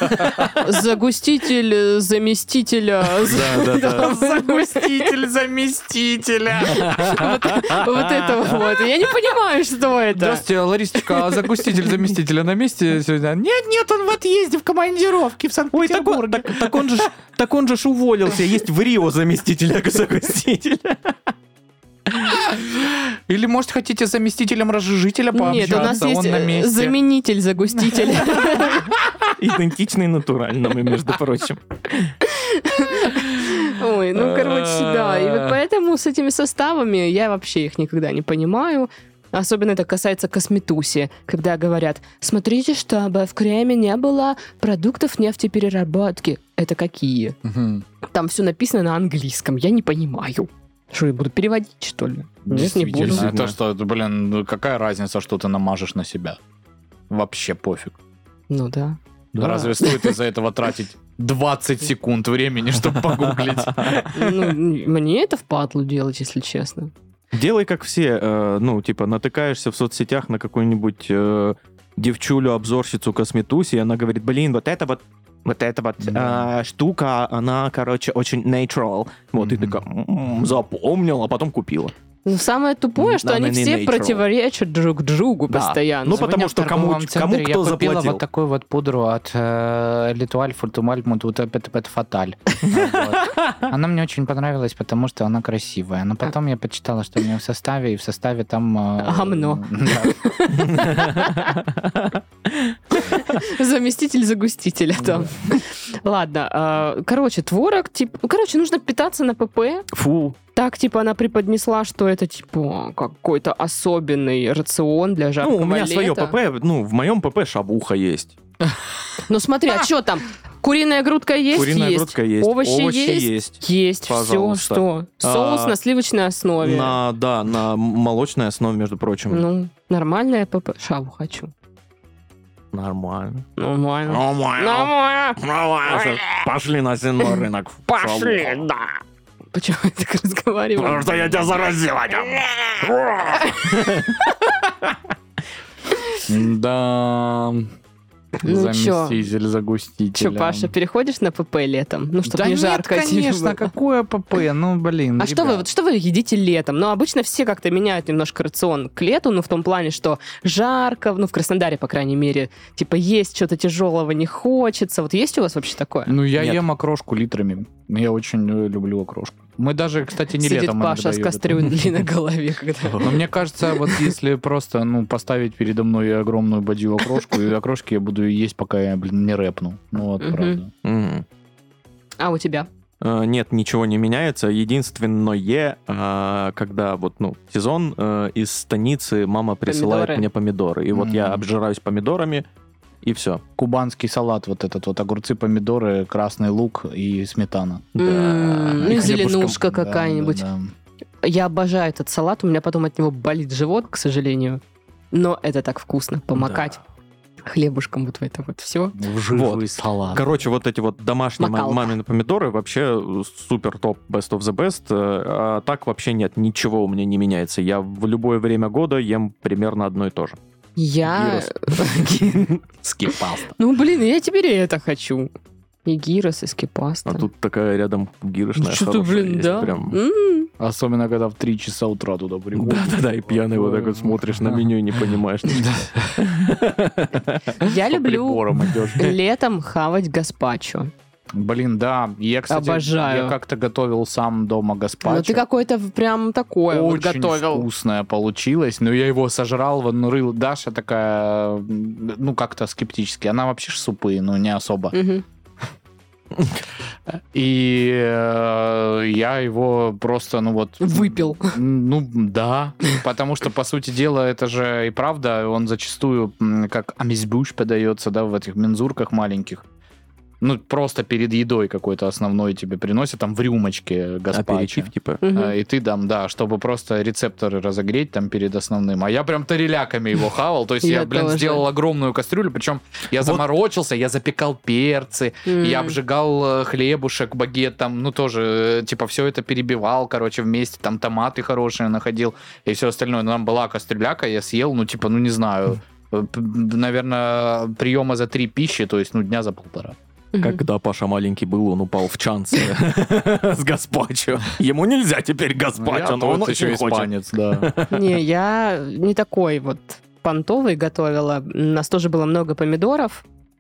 загуститель заместителя. Да, да, да. Загуститель заместителя. Вот это вот. Я не понимаю, что это. Здравствуйте, Ларисочка, а загуститель заместителя на месте сегодня? Нет, нет, он в отъезде, в командировке в Ой, так он, Санкт-Петербурге. так, так он же, ж- так он же ж уволился. Есть в Рио заместителя загустителя. Или, может, хотите с заместителем разжижителя Нет, у нас пообщаться? есть Он на э, месте. заменитель загустителя. Идентичный натуральному, между прочим. Ой, ну, короче, да. И вот поэтому с этими составами я вообще их никогда не понимаю. Особенно это касается косметуси, когда говорят, смотрите, чтобы в креме не было продуктов нефтепереработки. Это какие? Мгм. Там все написано на английском, я не понимаю. Что, я буду переводить, что ли? Нет, не буду. Действительно, это что, это, блин, ну какая разница, что ты намажешь на себя? Вообще пофиг. Ну да. Да. Разве стоит из-за этого тратить двадцать секунд времени, чтобы погуглить? Ну, мне это впадлу делать, если честно. Делай как все, э, ну, типа, натыкаешься в соцсетях на какой-нибудь э, девчулю-обзорщицу Косметуси, и она говорит, блин, вот это вот вот эта вот Да. э, штука, она, короче, очень natural. Вот, и Мгм. такая, м-м, запомнила, а потом купила. Ну, самое тупое, что Да, они она не все natural. противоречат друг другу Да. постоянно. Ну, потому что кому- торговом кому центре кто я купила заплатил. вот такую вот пудру от э, Литуаль Фуртумаль Мутутепет Фаталь. Вот. Она мне очень понравилась, потому что она красивая. Но потом я почитала, что у нее в составе, и в составе там... э, Гамно. да. Заместитель загустителя там. Ладно, а, короче, творог, типа... Ну, короче, нужно питаться на ПП. Фу. Так, типа, она преподнесла, что это, типа, какой-то особенный рацион для жаркого Ну, у меня лета. свое ПП, ну, в моем ПП шабуха есть. Ну, смотри, а что там? Куриная грудка есть? Куриная есть. грудка есть. Овощи, Овощи есть? есть. Есть, все, Пожалуйста. что? Соус А, на сливочной основе. На, да, на молочной основе, между прочим. Ну, нормальная ПП. Шаву хочу. Нормально. Нормально. Нормально. Нормально. Нормально. Пошли на сенной рынок. Пошли, Шабуха. да. Почему я так разговариваю? Потому что я тебя заразила. Да. Ну чё? Заместитель загустителя. Че, Паша, переходишь на ПП летом? Ну, чтобы Да не нет, жарко тебе конечно, было. какое ПП? Ну, блин, А что вы, ребят. вот что вы едите летом? Ну, обычно все как-то меняют немножко рацион к лету, ну, в том плане, что жарко, ну, в Краснодаре, по крайней мере, типа, есть что-то тяжелого не хочется. Вот есть у вас вообще такое? Ну, я Нет. ем окрошку литрами. Я очень э, люблю окрошку. Мы даже, кстати, не Сидит летом Паша иногда с её кастрюлей на голове, когда... Но мне кажется, вот если просто, ну, поставить передо мной огромную бадью окрошку, и окрошки я буду есть, пока я, блин, не рэпну. Ну, вот, Мгм. правда. М. А у тебя? Э, Нет, ничего не меняется. Единственное, э, когда вот, ну, сезон, э, из станицы мама присылает Помидоры. мне помидоры. И вот я М. обжираюсь помидорами, и все. Кубанский салат вот этот вот, огурцы, помидоры, красный лук и сметана. М, Ну, И и хлебушком. зеленушка Да, какая-нибудь. да, Я обожаю этот салат, у меня потом от него болит живот, к сожалению. Но это так вкусно, помакать хлебушком вот в это вот все. да. В жижу Вот. и салат. Короче, вот эти вот домашние ма- Макалка. мамины помидоры вообще супер топ, best of the best. Э, А так вообще нет, ничего у меня не меняется. Я в любое время года ем примерно одно и то же. Я... Скипаста. Ну, блин, я теперь и это хочу. И гирос, и скипаста. А тут такая рядом гиршная Ну, что-то, хорошая блин, есть, да. прям. М. Особенно, когда в три часа утра туда приходишь. Да-да-да, и пьяный вот так вот смотришь на меню и не понимаешь. Я По люблю приборам идешь. летом хавать гаспачо. Блин, да. Я, кстати, Обожаю. я как-то готовил сам дома гаспачо. Ну, ты какой-то прям такое вот Очень готовил. вкусное получилось, но я его сожрал, внурыл. Даша такая, ну, как-то скептически. Она вообще ж супы, ну, не особо. Мгм. И э, я его просто, ну вот... Выпил. Ну, да. Потому что, по сути дела, это же и правда, он зачастую м, как амизбуш подается, да, в этих мензурках маленьких. Ну, просто перед едой какой-то основной тебе приносят, там в рюмочке гаспачо. Аперитив, типа. Мгм. А, И ты там, да, чтобы просто рецепторы разогреть там перед основным. А я прям тареляками его хавал. То есть я, Я блин, тоже. сделал огромную кастрюлю. Причем я Вот. заморочился, я запекал перцы, я М. обжигал э, хлебушек, багет там, ну тоже, э, типа, все это перебивал, короче, вместе. Там томаты хорошие находил и все остальное. Но там была кастрюляка, я съел, ну, типа, ну, не знаю, наверное, приема за три пищи, то есть, ну, дня за полтора. Мгм. Когда Паша маленький был, он упал в чанце с гаспачо. Ему нельзя теперь гаспачо, Я но он вот очень еще хочет. испанец, да. Не, я не такой вот понтовый готовила. У нас тоже было много помидоров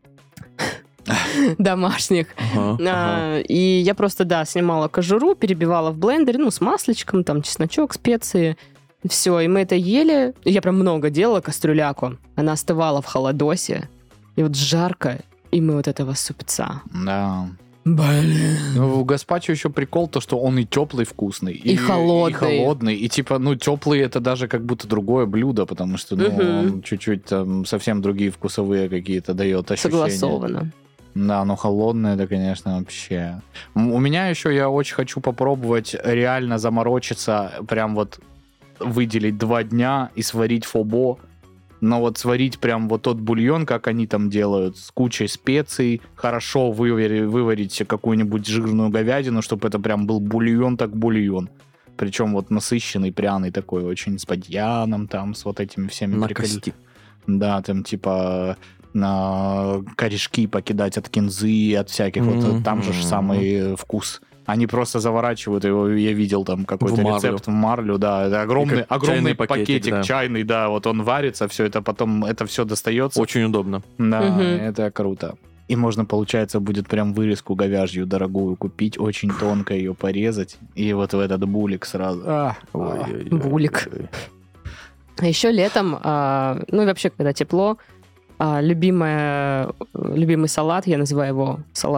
домашних. Ага, ага. А, И я просто, да, снимала кожуру, перебивала в блендере, ну, с масличком, там, чесночок, специи. Все, и мы это ели. Я прям много делала кастрюляку. Она остывала в холодосе. И вот жарко, и мы вот этого супца. Да. Блин. Ну, у гаспачо еще прикол то, что он и теплый вкусный, И холодный. и холодный, и типа, ну, теплый это даже как будто другое блюдо, потому что, ну, Мгм. он чуть-чуть там совсем другие вкусовые какие-то дает ощущения. Согласовано. Да, но холодное, это, конечно, вообще. М, У меня еще, я очень хочу попробовать реально заморочиться, прям вот выделить два дня и сварить фобо. Но вот сварить прям вот тот бульон, как они там делают, с кучей специй, хорошо вывари- выварить какую-нибудь жирную говядину, чтобы это прям был бульон так бульон. Причем вот насыщенный, пряный такой, очень с бадьяном там, с вот этими всеми На прикол- кости. Да, там типа на корешки покидать от кинзы, от всяких. Мгм. Вот там же ж самый вкус. Они просто заворачивают его, я видел там какой-то В марлю. рецепт в марлю, да, это огромный, как огромный чайный пакетик, пакетик, да. чайный, да, вот он варится, все это потом, это все достается. Очень удобно. Да, Мгм. это круто. И можно, получается, будет прям вырезку говяжью дорогую купить, очень тонко ее порезать, и вот в этот булик сразу. А, а. Ой-ой-ой. Булик. А еще летом, а, ну и вообще, когда тепло, а, любимая, любимый салат, я называю его салат,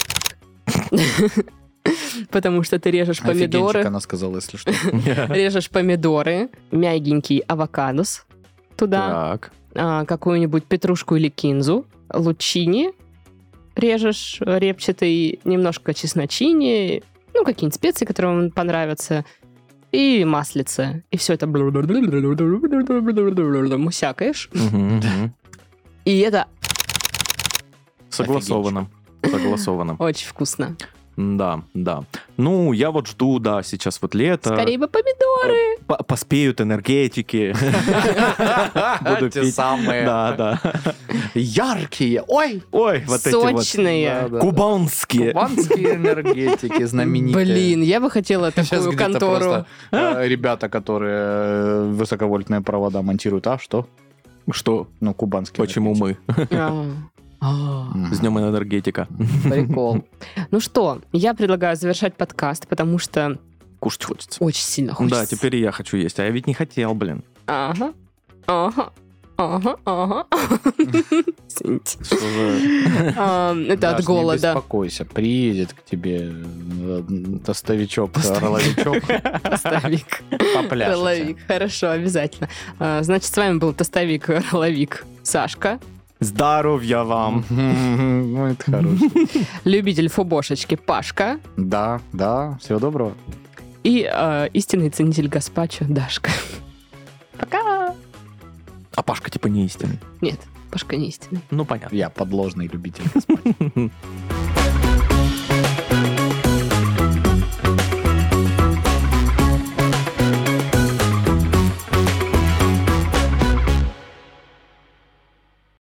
потому что ты режешь Офигенчик, помидоры, она сказала, если что. режешь помидоры, мягенький авокадос туда, Так. а, какую-нибудь петрушку или кинзу, лучини режешь репчатый, немножко чесночини, ну, какие-нибудь специи, которые вам понравятся, и маслице. И все это мусякаешь. Мгм, мгм. И это Согласовано. Согласовано. очень вкусно. Да, да. Ну, я вот жду, да, сейчас вот лето. Скорее бы помидоры. П- Поспеют энергетики. Буду Те пить. самые. Да, да. Яркие. Ой, Ой, вот эти вот Сочные. кубанские. Кубанские энергетики знаменитые. Блин, я бы хотела Сейчас такую где-то контору. просто, э, ребята, которые э, высоковольтные провода монтируют, а что? Что? Ну, кубанские. Почему мы? А. А, Мгм. С днем энергетика. Прикол. Ну что, я предлагаю завершать подкаст, потому что Кушать хочется. очень сильно хочется. Да, теперь и я хочу есть. А я ведь не хотел, блин. Ага. Ага. Ага. Ага. Извините. Что же? А, Это Даш, от не голода. беспокойся, приедет к тебе э, тостовичок, роловичок, Тостовик. попляшете. Роловик. Хорошо, обязательно. А, Значит, с вами был тостовик Роловик Сашка, Здоровья вам. Ну, это хорошо. любитель фубошечки Пашка Да, да, всего доброго. и а, истинный ценитель гаспачо Дашка. Пока! А Пашка типа не истинный. Нет, Пашка не истинный. Ну, понятно. Я подложный любитель.